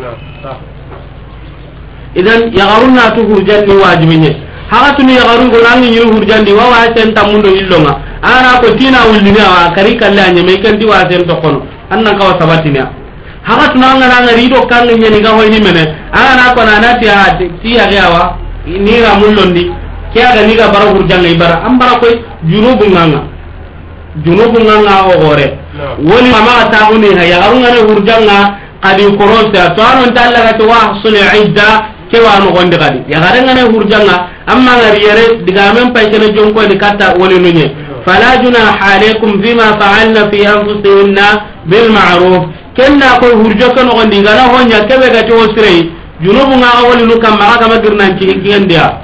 idan yagarunna tu hurjanni wajibinye haga tuni yagarun ko nangi nyiru hurjandi wa wa sen tamundo illonga ara ko tina wulini wa kari kalle anya me kan ti wa sen to kono annan ka wa sabatina haka tunanga na ngari do kan nyeni ga hoyni mene ana ko na na ti ya gawa ni ga mullondi kya ga ni ga bara hurjanga ibara ambara koy junubu nganga o gore woni mama ta huni ha ya garunga ne hurjanga kadi korose to anon talla ga to wa sul idda kewa no gonde kadi ya garanga ne hurjanga amma ngari yare diga men pay kene jonko ni katta woni nunye fala junaha alaykum bima fa'alna fi anfusihinna bil ma'ruf kenna ko hurjo ko no gondi gana honya kebe ga to sirei junubu nga woni nu kam ma ga magirnan ci ngendia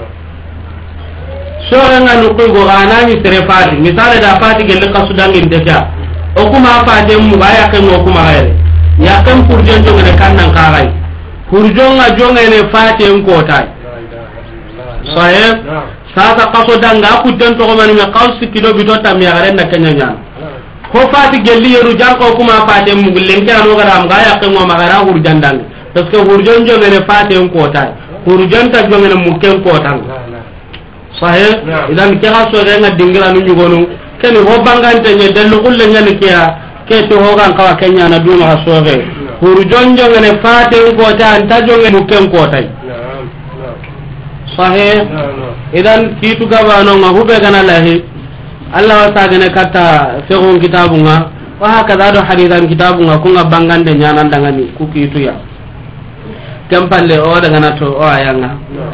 so nga no ko go ana ni sere fati misale da fati gelle kasudangin deja o kuma fati mu ba ya kan o kuma hayre ya kan hurjo jonga ne kannan kagai hurjonga jonga ne fati en kotai sahib sasa kaso danga ku den to man me qawsi kilo bitota mi garen na kenya nya ko fati gelli yeru janko kuma fati mu gullen ka no gara am ga ya kan mo magara hurjandang parce que hurjon jonga ne fati en kotai hurjonta jonga ne mu ken kotan sahib idan ke kaso renga dingira nu nyugonu ken ho bangante nye delu kullen nya ne kiya ke to ho gan kawa kenya na duma kaso re hurjon jonga ne fati en kotai anta jonga mu ken kotai sahih idan kitu gabano nga hube kana lahi Allah wa ta'ala kata fiqhun kitabunga wa hakada do hadithan kitabunga kunga bangande nyana ndangani ku kitu ya kampalle o daga na to o ayanga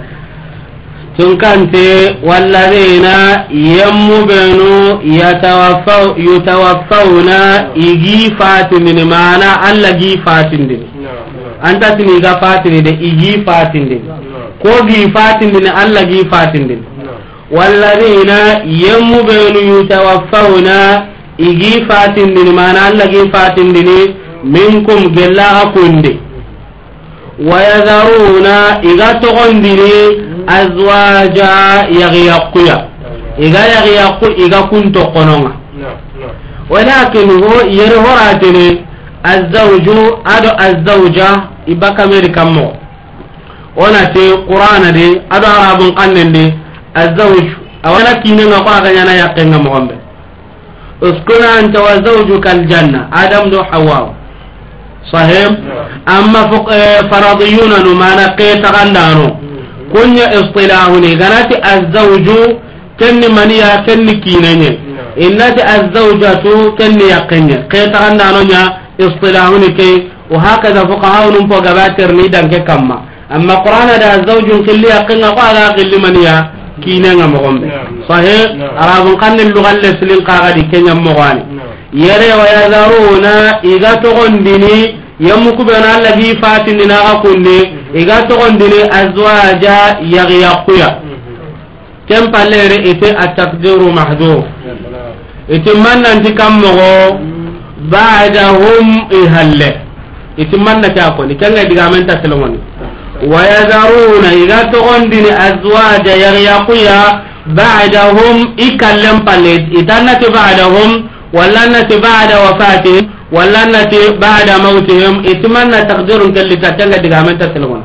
tunkante walladheena yammubanu yatawaffawna igi fatin mana alla gi fatin din anta tini ga fatin de igi fatin din ko gi fatin din alla gi fatin din walladheena yammubanu yatawaffawna igi fatin din mana alla gi fatin din minkum gella akunde wayadharuna iga togondini azwaja yaghyaquya iga kunto qononga walakin hu yarhoratini azwaju ado azwja ibaka meri kammo onate qur'ana de ado arabun kannende azwaj awana kinenga ko aga nyana yakenga mogombe uskuna anta wa zawjuka aljanna adam do hawa sahib amma faradiyuna no mana qita gandano kunya istilahuni ganati azwaju kenni maniya kenni kinenye innati azwajatu kenni yaqinnya qita gandano nya istilahuni ke wa hakaza fuqahaun po gabatir ni danke kamma amma qur'ana da azwajun kelli yaqinna ko ala kelli maniya kinenga mogombe sahih arabun kannel lugal leslin qagadi kenya mogani yare wa yazaruna iga to gondini yamuku bana allahi fatinina akunde iga to gondini azwaja yaghyaquya kem palere ite at-taqdiru mahdhuf ite manna ntikam mogo ba'dahum ihalle ite manna ta ko ni kanga diga menta selomoni wa yazaruna iga to gondini azwaja yaghyaquya ba'dahum ikallam palet itanati ba'dahum wallanati ba'da wafatihim wallanati ba'da mautihim itmanna taqdirun kalli tatanga diga menta telefon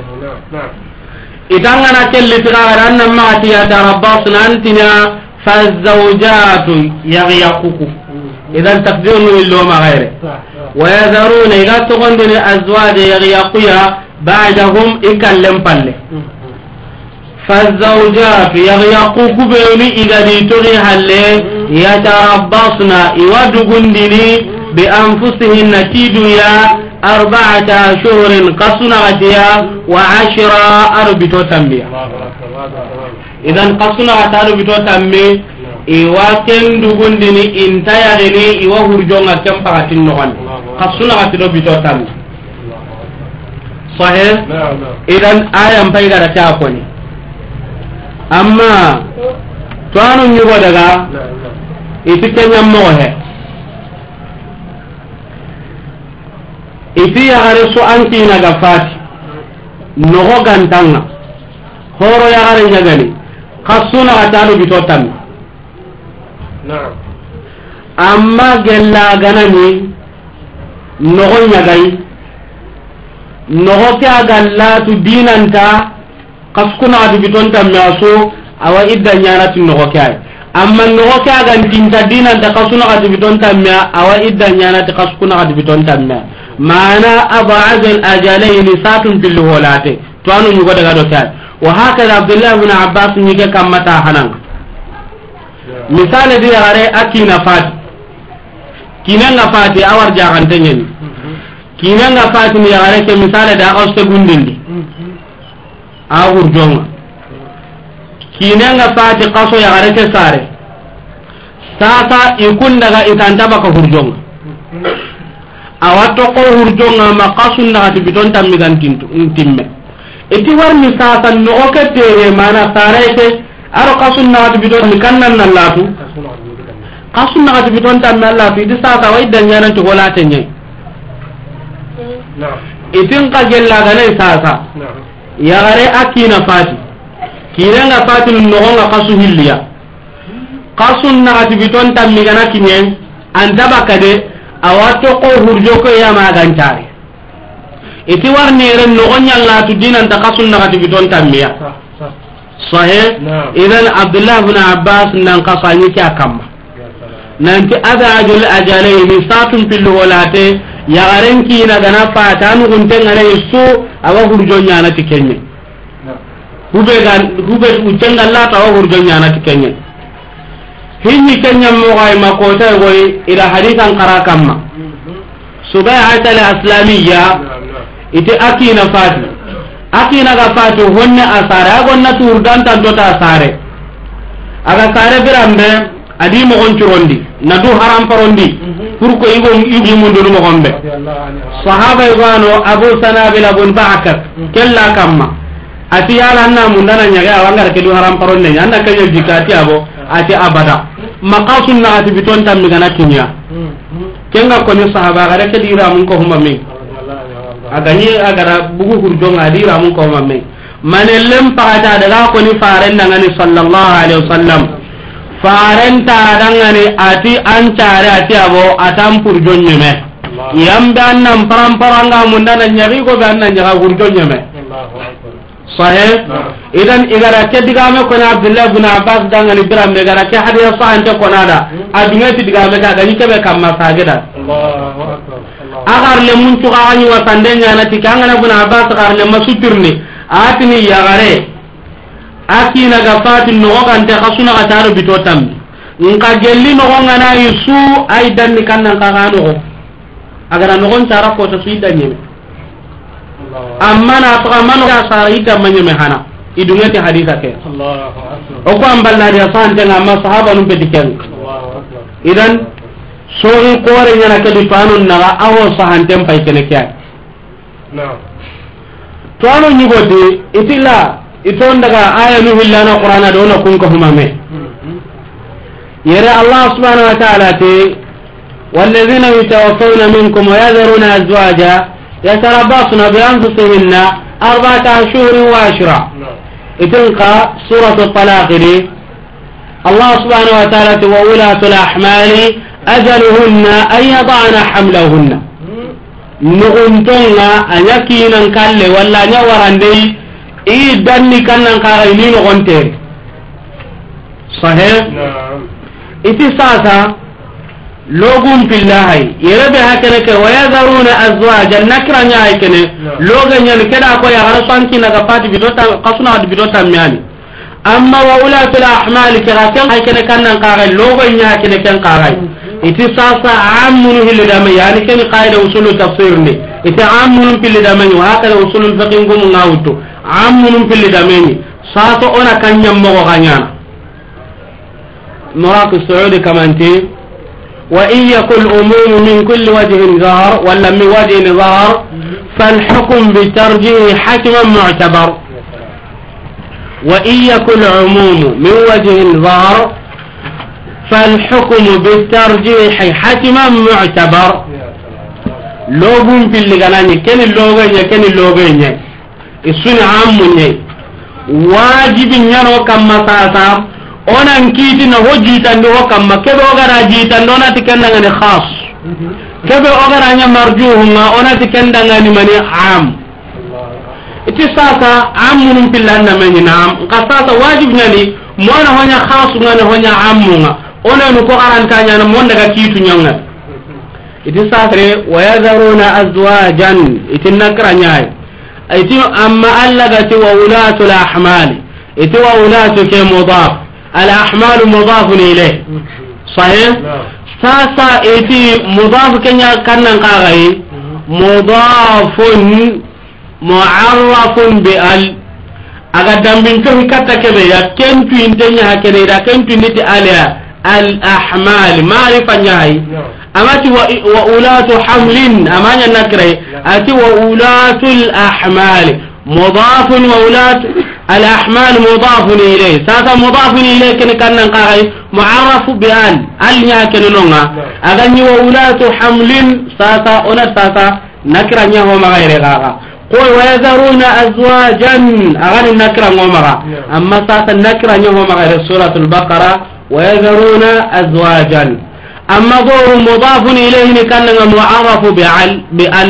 itangana kelli tigaranna maati ya tarabbasna antina fazawjatu yaghyaquku idan taqdirun illo ma ghaire wa yadharuna iga togondini azwaja yaghyaquya ba'dahum ikallam palle فالزوجات يغيقوك بيوني إذا ديتغي هالي يتربصن يودقندني بأنفسهن كيدويا 4 أشهر قصنغتيا و10 أربطو تنبيا إذن قصنغت أربطو تنبي إيواكن دقندني إنتا يغني إيوهرجونا كم فغتين نغن قصنغت أربطو تنبي صحيح؟ إذن آية مبايدة تاكوني amma to anu nyugo daga itikanya mohe iti ya gare so anti na gafati nogo gantanga horo ya gare nyagani kasuna atalu bitotam na'am amma gella ganani nogo nyagai nogo ka gallatu dinanta kaskuna adu bitonta maso awa idda nyana tin no kay amma no ka ga tinta dinan da kasuna adu bitonta ma awa idda nyana ta kaskuna adu bitonta ma mana ab'ad al-ajalayn satun bil holate to anu nyugo daga do tay wa hakaza Abdullah ibn Abbas nyige kamata hanan misale di yare akina fati kinanga fati awar jagantenyen kinanga fati ni yare ke misale da auste gundindi awur jonga kinanga fati qaso yare ke sare sasa ikun daga itanta baka hurjonga awato ko hurjonga maqasun daga tibiton tammigan timme eti warni sasa no oketere mana sare ke aro qasun daga tibiton kannan nallatu qasun daga tibiton tamme Allah fi di sasa way danyana to wala tenye itin ka gella gane sasa yare akina fati kinanga fati no gonga qasu hilliya qasun nagati biton tammi gana kinyen antaba kade awato ko hurjo ko ya magancare iti warne ren no gonya la tu dinan ta qasun nagati biton tammiya sahih idan Abdullah ibn Abbas nan qasani ka kamma nanti adajul ajalaini satun fil walate ya garenki na gana fatanu guntenga ne su awa hurjo nyana tikenye hube ucenga la ta awa hurjo nyana tikenye hinni kenya mo gay makota goy ila hadithan qarakamma subai'at al-islamiyya ite akina ga fatu honne asare agonna turdan tan tota asare aga sare birambe adi mo gonchurondi nadu haram parondi pour ko igo mundu mo gombe sahaba igano abu sanabil abun ba'kar kella kamma ati yala anna mundana nyaga wangara ke du haram paronde anna kanya jikati abo ati abada maqasun na ati biton tam migana kinya kenga ko ni sahaba gara ke dira mun ko huma me agani agara bugu hurjo ngadira mun ko huma me manellem paata daga ko ni faren ngani sallallahu alaihi wasallam faren ta dangani ati ancare ati abo atam purjo nyeme yamba annam paramparanga mundana nyari ko banna nyaga hurjo nyeme sahih idan igara ke digame ko na Abdullah ibn Abbas dangani biram me gara ke hadiya sahante ko nada adunga ti digame ka gani kebe kamma sageda Allahu akbar agar le mun to gani wa tandenya na tikanga ibn Abbas agar le masutirni atini ya gare akina ga fatin no kan ta khasuna ga taru bitotam nka gelli no ngana yusu ay dan ni kannan ka gano agara no gon tara ko to sidanye amma na to mano ga sarita manye mehana idungati haditha ke Allahu akbar o ko amballa dia sante ngamma sahaba num pediken Allahu akbar idan sori kore nyana ke di panun na awo sahantem pay kene kya na to anu nyigoti itilla iton daga aya nu hillana qur'ana do na kun ko humame yara Allah subhanahu wa ta'ala te والذين يتوفون منكم ويذرون أزواجا يتربصن بأنفسهن 4 أشهر وعشرة إتنقى سورة الطلاق دي الله سبحانه وتعالى وولاة الأحمال أجلهن أن يضعن حملهن نغنتن أن يكينا كالي ولا نوران دي إيداني كانن قاغينين غنتين صحيح إتساسا لوغم في الله يربي هكذا ويذرون أزواجا نكرا نياي كنه لوغن ين كدا كو يا غرسان كي نغا فاتي بيدوتا قصنا بيدوتا مياني أما وولاة الأحمال كراتن هاي كنه كان قاغي لوغن نيا كنه كان قاغي إتي ساسا عامن في الدم يعني كان قاعدة وصول التفسير ني إتي عامن في الدم وهكذا وصول الفقه نقوم ناوتو عامن في الدم ساسا أنا كان يمغو غنيانا نراك السعودي كمان تي وإن يكن أموم من كل وجه ظهر ولا من وجه ظهر فالحكم بالترجيح حكما معتبر وإن يكن عموم من وجه ظهر فالحكم بالترجيح حكما معتبر لوغم في اللي قالني كن اللوغين السن عام واجب ينو كما ساسا onan kiti na hojitande ho kamma kebe ogara jitande onati kendangani khas kebe ogara nya marjuhunga onati kendangani mani am iti sasa amunum pillanna mani nam ka sasa wajib ngani mona honya khas ngani honya amunga onanu ko arantanya na mon daga kitu nyanga iti safre wa yadharuna azwajan iti nakranya iti amma alla gati wa ulatul ahmal iti wa ulatu ke mudaf al ahmal mudaf ilayh sahih sasa iti mudaf kenya kannan qagai mudafun mu'arrafun bi al aga dambin to hikata kebe ya kentu intenya hakene da kentu niti ala al ahmal ma'rifa nyai amati wa ulatu hamlin amanya nakre ati wa ulatul ahmal mudafun wa ulat al ahmal mudafun ilayhi sasa mudafun ilayhi ken kannan qaray mu'arrafu bi al nya kenonga aga ni wa ulatu hamlin sasa ona sasa nakra nya ho magaire gaga قل ويذرون أزواجا أغاني النكرة ومرا أما ساعة النكرة ومرا إلى سورة البقرة ويذرون أزواجا أما ضور مضاف إليه كان معرف بأل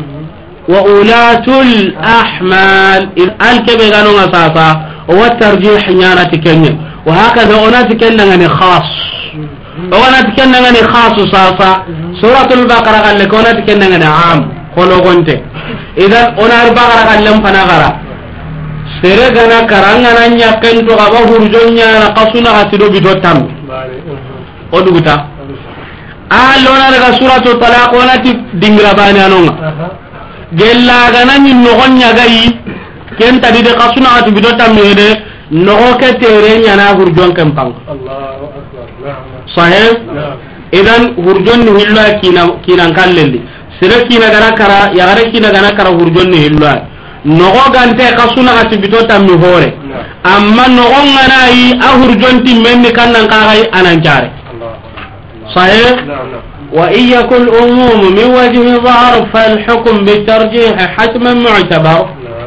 وأولاة الأحمال الكبير قالوا مسافة والترجيح نيانة كنيا وهكذا أنات كنيا خاص أنات كنيا خاص صافة سورة البقرة قال لك أنات كنيا عام قولوا قنت idan onar bagara kallam panagara sere gana karangana nya kento aba hurjonya na kasuna hasido bidotam oduguta alona daga suratu talaq onati dingra bani anonga gella gana ni nogonya gai kenta de kasuna hatu bidotam mede nogo ke tere nya na hurjon kempang Allahu akbar sahih idan hurjon ni hilla kina kalleli sire kina gara kara ya gara kina gara kara hurjonni hilwa nogo gante kasuna atibito tammi hore amma nogo ngana yi a hurjonti menni kannan kagai anancare sahih wa iyakul umum min wajhi dhahar fal hukm bitarjih hatman mu'tabar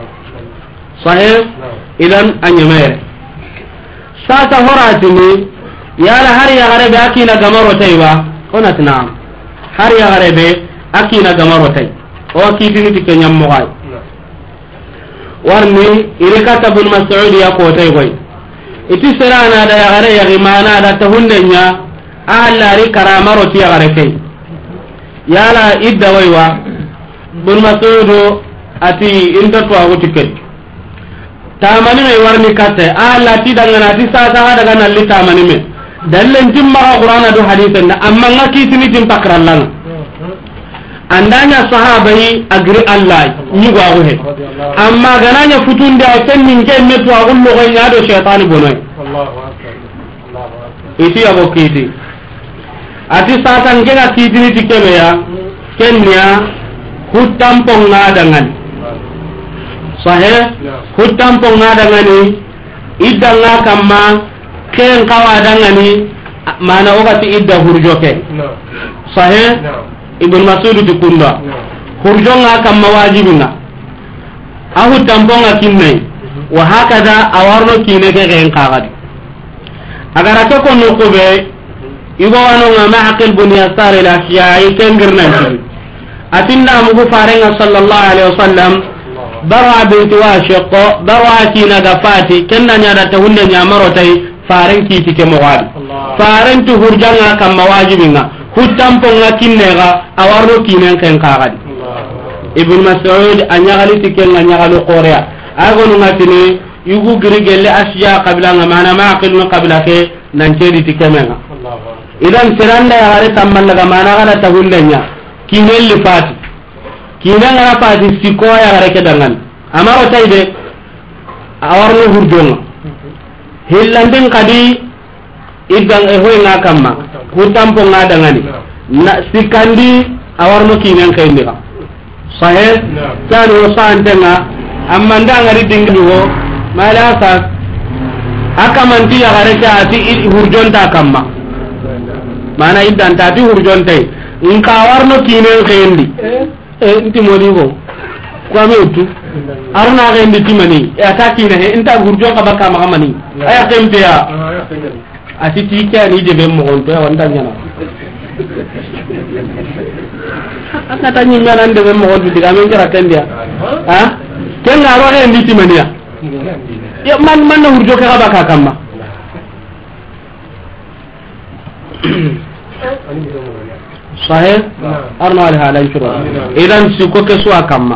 sahih idan anyamere sata horatini yala har ya gara be akina gamaro taywa onatna har ya gara be akina gamarotai o kitini tikenya mogai warni irikata bun mas'ud ya ko tay goy iti serana da yagare yagi mana da tahundenya ahallari karamaroti yagare kai yala idda waywa bun mas'ud ati inta to ago tiket tamani me warni katte ahalla ti dangana ti sasa daga nalli tamani me dallen timma qur'ana do hadithan amma ngakitini tim pakrallan andanya sahabai agri Allah ni gwa he amma gananya futunde o tennin ke metu agul lo goy ngado shaytan bonoy Allahu akbar iti abo kiti ati satan ke ga kitini tikebe ya kenya hutampong ngadangan sahe hutampong ngadangani idanga kamma ken kawadangani mana ogati idda hurjoke sahe ibn mas'ud tikunda hurjonga kam mawajibuna ahu tambonga kinne wa hakada awarno kine ke gen qagadi agara to ko no ko be ibo wano ma aqil bun yasar ila shiyai kengirna atinda mu farenga sallallahu alaihi wasallam barwa binti washiq barwa kina gafati kenna nyada tahunde nyamarotai faren kiti ke mawadi faren tu hurjanga kam mawajibina hutampo ngakinega awarno kinen ken kagadi ibn mas'ud anyagali tiken anyagali qorea agonu ngatini yugu girigelle asya qabla ngamana ma aqilnu qabla ke nancedi tikemenga idan seranda ya gare tamman daga mana kana tahullenya kinen li fati kinen ngara fati siko ya gare ke dangan amaro tayde awarno hurjonga hillandin kadi idang hoy ngakamma hutampo ngadangani na sikandi awarno kinen kayndiga sahih tani wasantenga amma ndangari dingiwo malasa akamanti ya gareka ati hurjonta kamma mana idan tati hurjontai inka awarno kinen kayndi inti modigo kwame utu arna kayndi timani ata kine inta hurjon ka baka makamani aya kemte ya ati tikya ni debe mo gonto ya wanda nyana aka tanyi nyana debe mo gonto diga men jara tendia ha ken ngaro e nditi mania ya man no hurjo ka baka kamma sahih arno al halan churo idan siko ke suwa kamma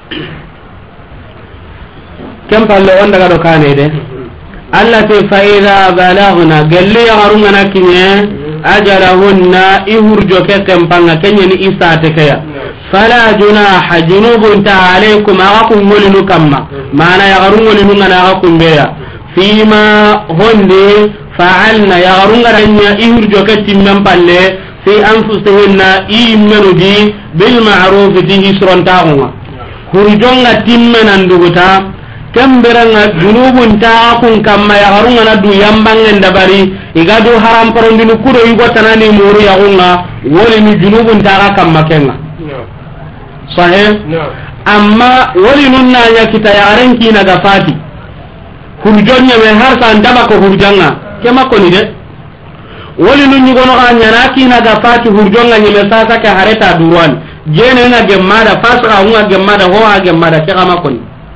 kam palle on daga do kane de allati fa idha balaghna galli yarunga nakinye ajalahunna ihurjo ke kempanga kenyani isate kaya fala junaha junubun ta alaykum agakum molinu kamma mana yagarunga linu ngana agakum beya fima honde fa'alna yagarunga ranya ihurjo ke timman palle fi anfusihinna imenudi bil ma'ruf ti hisron ta'unga hurjonga timmenan duguta kemberanga junubun ta kun kamma ya harunga na du yambangen dabari igadu haram parondinu kuro yugo tanani muru ya unga woli ni junubun ta kamma kenga sahih amma woli nunna ya kita ya arenki na gafati hurjonya me har san daba ko hurjanga kema ko ni de woli nun yugo no anya na kina gafati hurjonga nyeme sasa ka hareta duwan jene na gemada fasra unga gemada ho ha gemada kama ko ni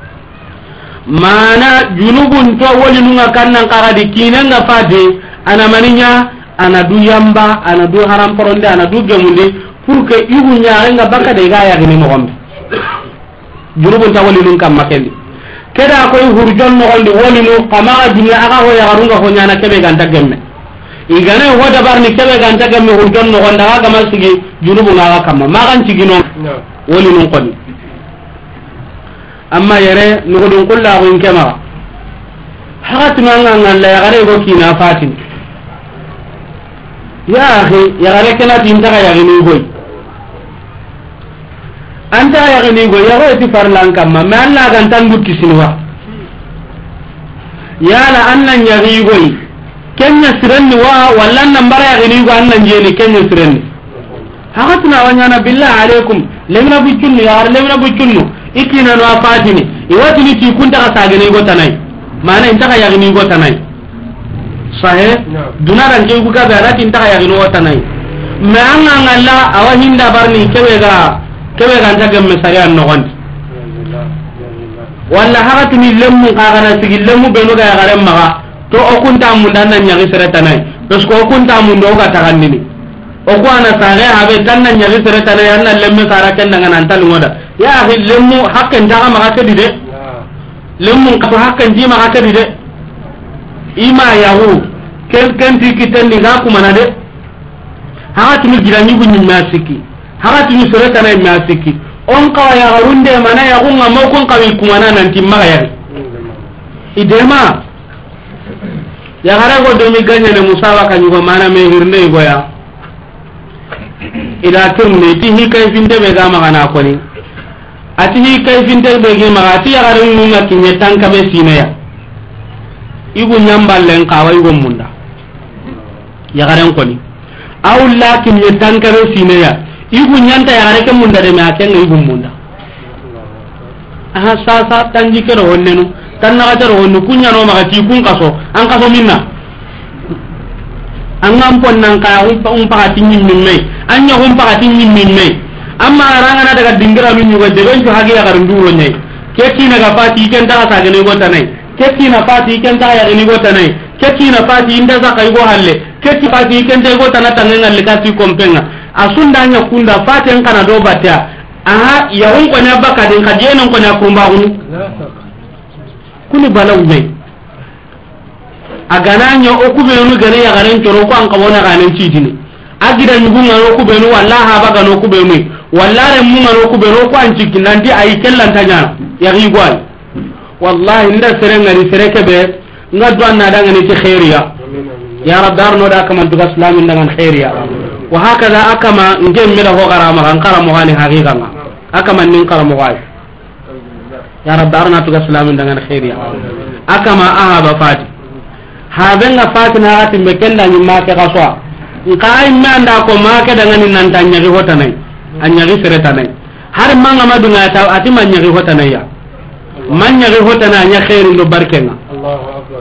mana junubun to woli nunga kannan qaradi kinanga fade ana maninya ana du yamba ana du haram poronde ana du gemunde pour que igu nyaanga baka de ga ya gini mo gombe junubun ta woli nun kam makendi keda ko hurjon no onde woli nu kama dunya aga ho ya garunga ho nyana kebe ganta gemme igane ho dabar ni kebe ganta gemme hurjon no onda ga masigi junubun aga kam ma kan cigino woli nun koni amma yere nugudun kulla ko inkema hakat manga ngalla ya gare go kina fatin ya akhi ya gare kana tinta ga yagini goy anta yagini goy ya go ti farlan kamma ma alla gan tan butti sinwa ya la annan yagi goy kenya sirenni wa wallan nan bara yagini go annan jeni kenya sirenni hakat na wanyana billahi alaikum lemna bucunni ya lemna bucunni ikina no afatini iwatini ti kunta ka sagene go tanai mana inta ka yagini go tanai sahe dunaran ke ku ga barati inta ka yagini go tanai ma anga ngalla awahinda barni kebe ga anta gemme sare an no gondi walla hagatini lemmu ka gana sigi lemmu be no ga gare maga to o kunta mun dan nan nyagi sare tanai to ko kunta mun do ga tagandini o ko ana sare habe tan nan nyagi sare tanai an lemme sara ken nan nan talu ngoda ya akhi lemmu hakken daga maka kadi de lemmu ka hakken ji maka kadi de ima yahu ken ti kitendi ga kuma na de ha tumi girani gunni masiki ha tumi surata na masiki on ka ya garunde mana ya gunga mo kon kawi kuma na nan timma ya idema ya gara go do mi ganya ne musawa kan yugo mana me hirnde go ya ila tumne ti hikai finde be ga magana ko ni ati hi kay finte be ge magati ya garu nunga kinye tanka be sineya igu nyamballen kawai go munda ya garan ko ni awla kinye tanka be sineya igu nyanta ya gare ke munda de ma ken igu munda aha sasa tanji kero wonnenu tanna ga taro wonnu kunya no magati kun kaso an kaso minna an ngam pon nan ka pa tinni minne anya pa tinni minne amma rangana daga dingira min yugo de ben to hage ya garin duro nyai keti na ga fati ken ta sa gane gota nai keti na fati ken ta ya gane gota nai keti na fati inda za kai go halle keti fati ken ta gota na tangen alle ka ti kompenga asunda nya kunda faten kana do batta aha ya won ko nya baka den ka jenon ko nya kumba hunu kuni balaw nyai agananya o ku be nu gane ya garan toro ko an ka wona ganen titini agida nyugunga no ku be nu wallahi baga no ku be nu wallare munga no ku be no ko anci kinandi ay kellan tanya ya gi gwal wallahi nda serenga ni sereke be ngadu anna daga ni khairiya ya rab dar no da kama duga islamin dangan khairiya wa hakaza akama ngem meda ho garama kan karamo hani haqiqa ma akama nin karamo wai ya rab dar na duga islamin dangan khairiya akama ahaba fati habenga fati na ati mekenda ni ma ke kaswa nkai manda ko ma ke dangan nan tanya gi hotanai anya gi seretanai har manga madunga ta ati manya gi hotanai ya manya gi hotana nya khairu do barkenga Allahu akbar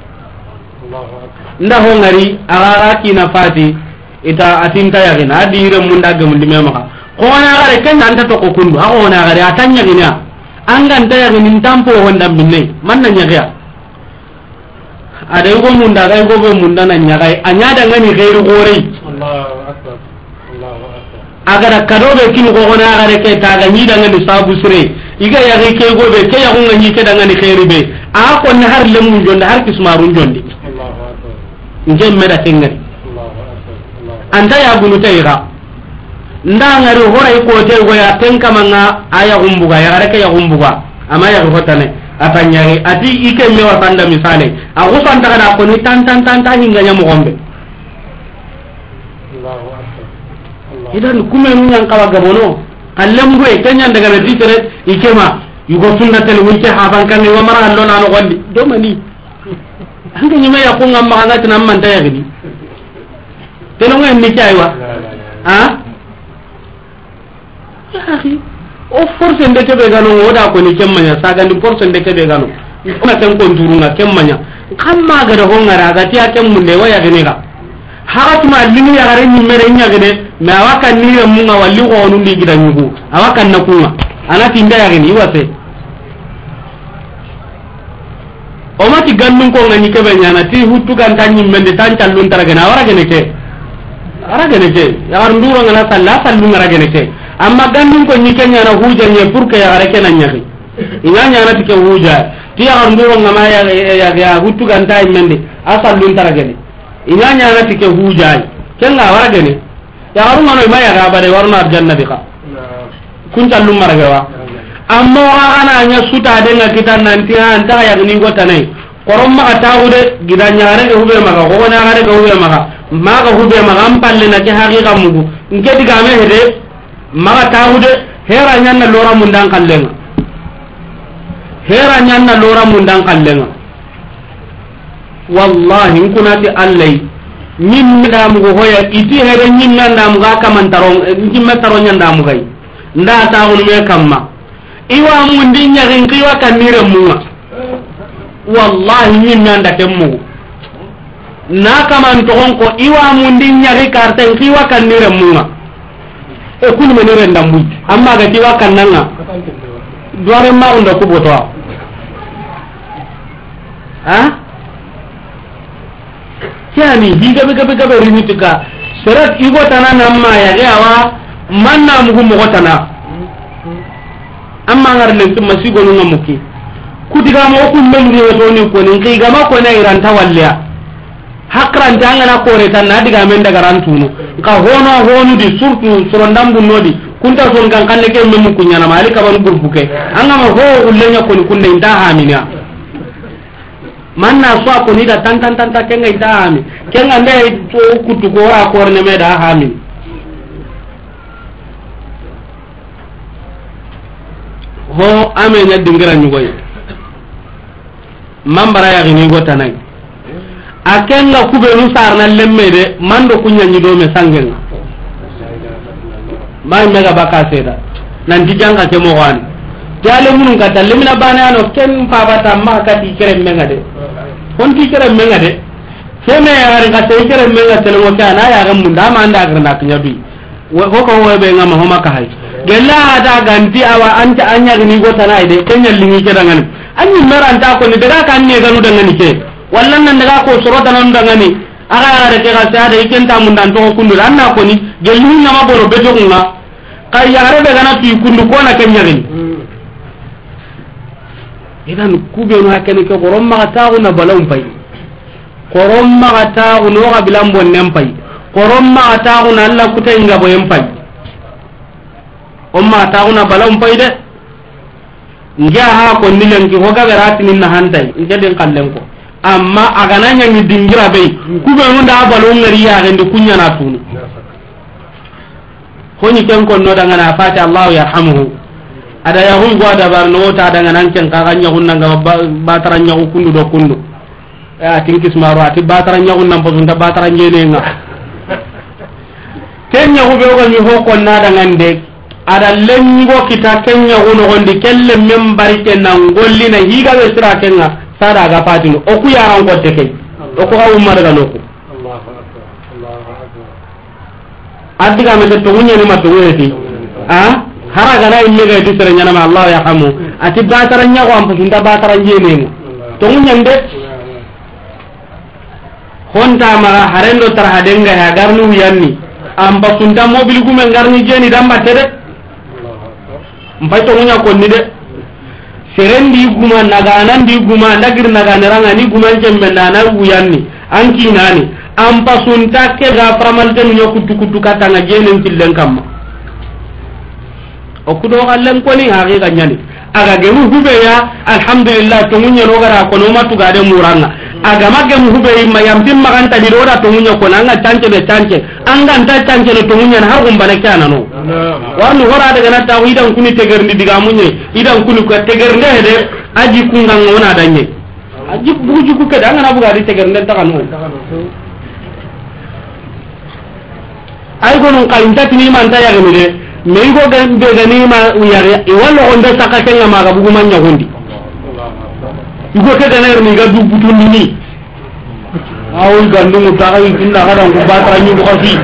nda ho ngari agara kina fati ita atinta ya gina adire mun daga mun dime maka ko na gare kan anta to ko kundu ha ko na gare atanya gina angan ta ya ginin tampo honda minne man na nyaga ada go mun daga go be mun dana nyaga anya da ngani khairu gore Allahu akbar agara kadobe kin ko gona agara ke taga ni daga ni sabu sire iga ya ke gobe ke ya hunga ni ke daga ni khairi be a ko ne har lemu jonde har kismarun jonde njem meda tengari anda ya bunu tayra ndangari horay ko te go ya tenka manga aya umbuga ya garake ya umbuga ama ya hotane atanyari ati ike mewa tanda misale a ko santa kana ko ni tan hinga nya mo gombe idan kumenu yang kawa gabono kallem gue kenya daga na ditere ikema yugo sunna tel wonte haban kan ni wamara allo na no gondi do mani hanga nyima ya ko ngam ma ngati nam man taya gidi teno ngai ni chaiwa ha akhi o force ndeke be gano oda ko ni kemmanya saga ndi force ndeke be gano ona tan ko ndurunga kemmanya kamma ga do ngara ga tiya kemmunde waya gene ga hakatuma limi ya gare ni mere nya gene me awaka ni munga walli ko onu ndi gidan yugo awaka na kunga anati nda ya gene wase o mati gandun ko ngani ke be nyana ti huttu kan tan ni mende tan tallun taragena wara gene ke ara gene ke ya ar nduro ngana sallu ngara gene ke amma gandun ko ni kenya na huja nye pour que ya gare ke na nyaki ina nyana ti ke huja ti ya ar nduro ngama ya huttu kan tan mende asallun taragena ina nyana tike hujai kenga wara gene ya garu ngano ma ya ga bare warna arjanna bika kun tallum maragawa amma ana nya suta de na kita nanti anta ya ni gota nai korom ma tawude gidanya re hube maga ko na gare ga hube maga hube maga ampalle na ke haqiqa mugu nke diga me hede maga tawude hera nyanna lora mundan kallenga hera nyanna lora mundan kallenga wallahi kunati allai nyim ndam go hoya iti hede nyim ndam ga kamantaron nyim taron ndam gai nda ta hunu me kamma iwa mun dinya rin kiwa kanire muwa wallahi nyim nda temmu na kaman to ko iwa mun dinya ri karten kiwa kanire muwa e kunu menire ndam bu amma ga kiwa kannanga duare ma unda ku boto ha yani higa be rinitika serat igo tanana amma ya gawa manna mugu mo tana amma ngar len tumma sigo no ngamuki kudiga mo ku men ni to ni ko ni kiga ma ko na iran tawalliya hakran janga na ko re tan na diga men daga rantunu ka hono di surtu surondam bu nodi kunta son kan kan ke memu kunya na mali ka ban burbuke anga ma ho ullenya ko ni kunde inda hamina manna so ko ni da tan kenga ida ami kenga nde to kutu ko ra ko ne me da hami ho ame nya dingira nyugoy mambara ya gini gota nay akenga kube nu sarna lemme de mando kunya nyido me sangen may mega baka seda nan dijanga ke mo wani jale munun kata lemina bana no ken pabata ma kati kere menga de kon ti kere menga de seme ya ri ka te kere menga tele mo kana ya ga mun da ma anda garna knya bi ko ko we be ngama homa ka hay gella da ganti awa anta anya ni go tanai de kenya lingi ke dangan anyi meran ta ko ni daga kan ne ganu dangan ni ke wallan nan daga ko soro danan dangan ni aga re ke ga sa de iken ta mun dan to kundu anna ko ni gelli ngama boro be to nga kay ya re be gana tu kundu ko na kenya ni idan kube no hakene ko goromma ta una balawum pay koromma ta uno ga bilambo nem pay koromma ta una alla kutay ngabo yem pay umma ta una balawum pay de nja ha ko nilen ki hoga berati min hantai ngeden kallen ko amma agananya ni dingira be kube no da balawum ngari ya gende kunya na tunu honi ken ko no daga na fati Allah yarhamuhu ada ya hun gwa da bar no ta daga nan ken ka ganya hunna ga bataran nya kundu do kundu ya tinkis maro ati bataran nya hunna pa sunda bataran jene nga kenya hu be ko ni ho ko na daga nde ada lengo kita kenya hu no gondi kelle membari ken nan golli na higa be sira kenga sada ga patino o ku yaran ko teke o ko hawu mar ga loko Allahu akbar adiga me to munya ni matu weti ha haraga na imme ga disere nyana ma Allah ya hamu ati bataran nya ko am punda bataran jene to nyande honta ma harendo tar hadenga ha garnu yanni am basunta mobil gume ngarni jeni damba tede mbay to munya ko ni de serendi guma naganan di guma ndagir nagana ranga ni guma jembe nana wuyanni anki nani am basunta ke ga pramalte nyo kutu katanga jeni killen kamma o kudo gallen ko ni haqiqa nyani aga gemu hube ya alhamdulillah to munya no gara ko no matu gade muranga aga magemu hube ma yamtim maganta di roda to munya ko nanga tanke be tanke anga nta tanke no to munya har gumbana kana no warni hora daga na taw idan kuni tegerndi diga munye idan kuni ko tegernde hede aji kunga ngona danye aji buju ku kada ngana buga di tegernde ta kanu ay gonon kalinta tini man ta ya gemide me go be gani ma uyare e wallo on do saka kenga maga bugu man nyagondi igo ke dana ni ga du butu ni awul gandu mu ta ay tinda kada ko bata ni ko fi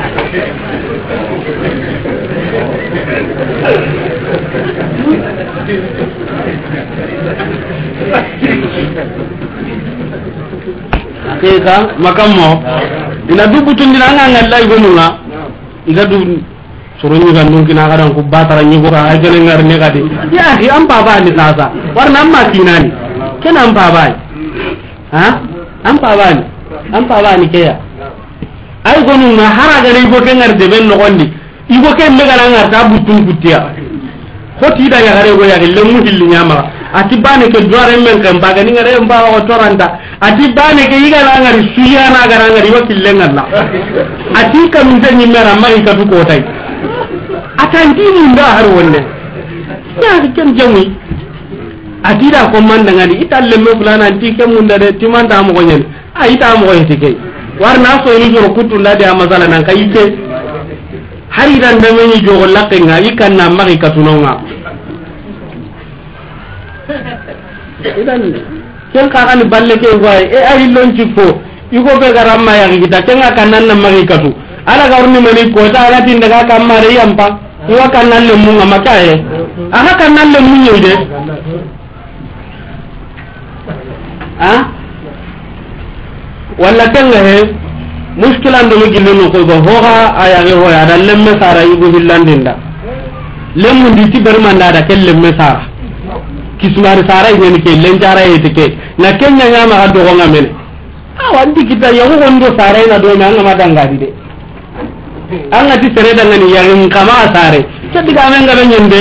akeka makammo ina du butu ni nga ngalla igo nuna iga du soroni ga nun kina garan ku batara nyi ko ay gele ngar ne gadi ya hi am baba ni sasa warna amma kinani kena am baba ha am baba ni keya ay gonu na haraga ne go ken ngar de ben no gondi igo ken me gara ngar ta butun kutiya hoti da ya gare go ya gelle mu hilli nyama ati bane ke doare men kan baga ni ngare mba o toranta ati bane ke yiga la ngari suya na gara ngari wakil lengalla ati kam de ni mera mari ka du ko tay atanti mun da har wonne ya ken jamu atida ko man daga ni italle me fulana anti ken mun da de timanta mo gonyen ay ta mo yete kay warna so ni joro kutu ndade amazala nan kayite hari dan da me ni jogo lakke nga ikan na mari katunonga idan ken ka kan balle ke way e ay lonci fo yugo be garamma ya kita ken ka nan na mari katu ala garuni mani ko ta ala tin daga kamare yampa wa kanan le munga makaye aha kanan le munyo de ha walla tanga he mushkilan do gillo no ko go hoha aya ge hoya da lemme sara yugo hillandinda lemmu ndi tiber manda da kelle me sara kismar sara ni ke lenjara yete ke na kenya nyama ga do ngamene awandi kita yawo gondo sara ina do nanga madanga di de anga ti sere da ngani yang kama sare tadi ga men ga nyende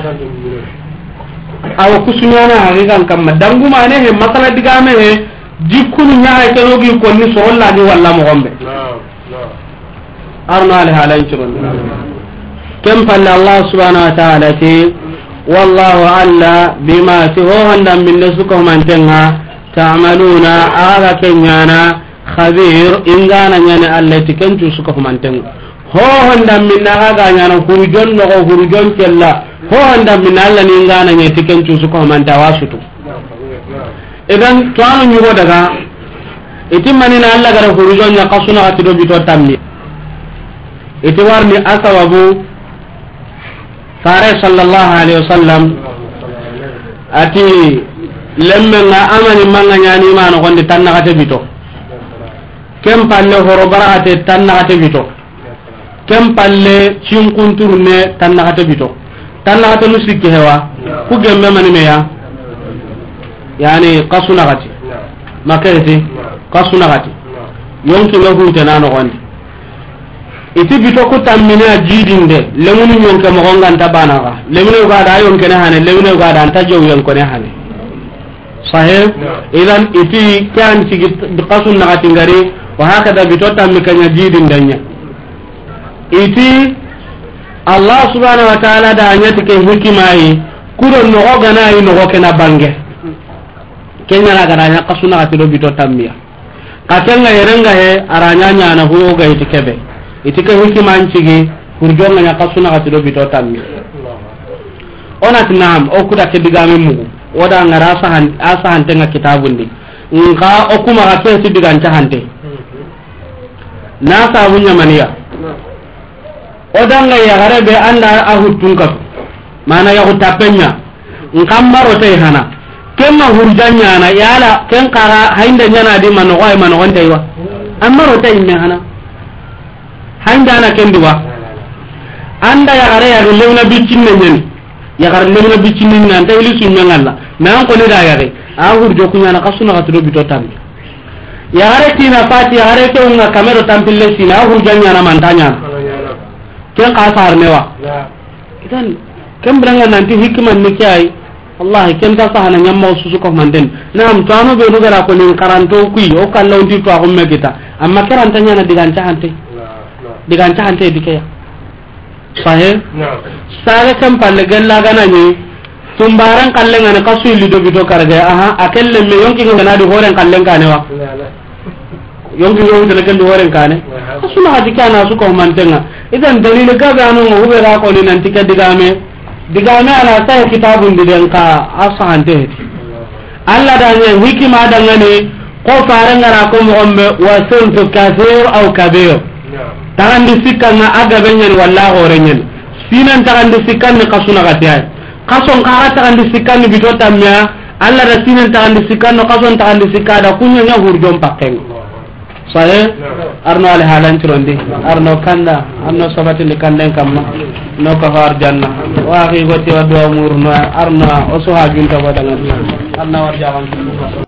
aw kusunyana hari kan kam dangu mane he masala diga me he jikunu nyaa ke nogi ko ni so walla ni walla mo gombe arna ala halay chirun kam falla Allah subhanahu wa ta'ala ti wallahu alla bima tuhanda min nasukum antenga ta'maluna aga kenyana khabir ingana nyane allati kentu suka mantenga ho honda minna ga nyana hurujon no hurujon kella ho honda minna alla ni ngana nyeti kencu su ko man tawasutu idan to anu nyugo daga itimani na alla gara hurujon ya kasuna atido bito tamni iti warni asawabu fare sallallahu alaihi wasallam ati lemme nga amani manga nyani ma no gonde tanna kate bito kem palle horo barate tanna kate bito kem palle cinkunturne tanna kate bito tanna kate musiki hewa ku gemme mani meya yani kasuna kati makete kasuna kati yonki ngahu tanano gonde iti bito ko tammine ajidinde lemunu yonke mo gonga tabana ga lemunu ga da yonke ne hane lemunu ga da ta jow yonko ne hane sahih idan iti kan sigi qasun na gatingari wa hakada bito tammi kanya jidindanya iti Allah subhanahu wa ta'ala da anyati ke hikimai kuro no ogana yi no okena bange kenya na garanya qasuna gatido bito tammiya katenga yerenga he aranya nya na huyo ga itikebe itike hikimancigi kurjonga nya qasuna gatido bito tammiya onat naam o kuda ke digame mugu oda ngara asahan tenga kitabundi nka okuma ga pesi diganta hante na sabunya maniya odanga ya garebe anda ahutunka mana ya hutapenya nkamaro tay hana kemma hurjanya na yala ken kara hainda nyana di mano way mano wonde wa amaro tay me hana handa na kendi wa anda ya gare ya lewna bicinne nyen ya gare lewna bicinne nan ta ili sunna ngalla nan ko ni da ya re a hurjo kunya na kasuna ka tudo bito tambi ya gare tina fati ya gare ke unga kamero tampille sina hurjanya na mantanya ken ka sar mewa idan ken branga nanti hikman ni kai Allah ken ta sahana nyamma susu ko manden nam tano be dugara ko nin karanto kui o kallo ndi to agumme kita amma karantanya na diganca hante dikaya sahe saga kan palle gella gana ni tumbaran kallen ana kasu lido bido karga aha akelle me yonki ngana di horen kallen kane wa yonki yonki de kan horen kane asuna hadikana su ko mantenga idan dalil ga ganu ngo be ra ko ni nan tika digame ala sa kitabun didan ka asante alla da ne hikima da ngane ko faran ngara ko mo ombe wa suntu kathir aw kabir tagandi sikkanna aga benyen walla horenyen sinan tagandi sikkanni kasuna gatay kason ka tagandi sikkanni bidota mya alla da sinan tagandi sikkanno kason tagandi sikkada kunya nya hurjom pakken sahe arno al halan tirondi arno kanda arno sabati ni kanda kamma no ka har janna wa ri goti wa do murna arna o so ha junta wadangan arna war jawan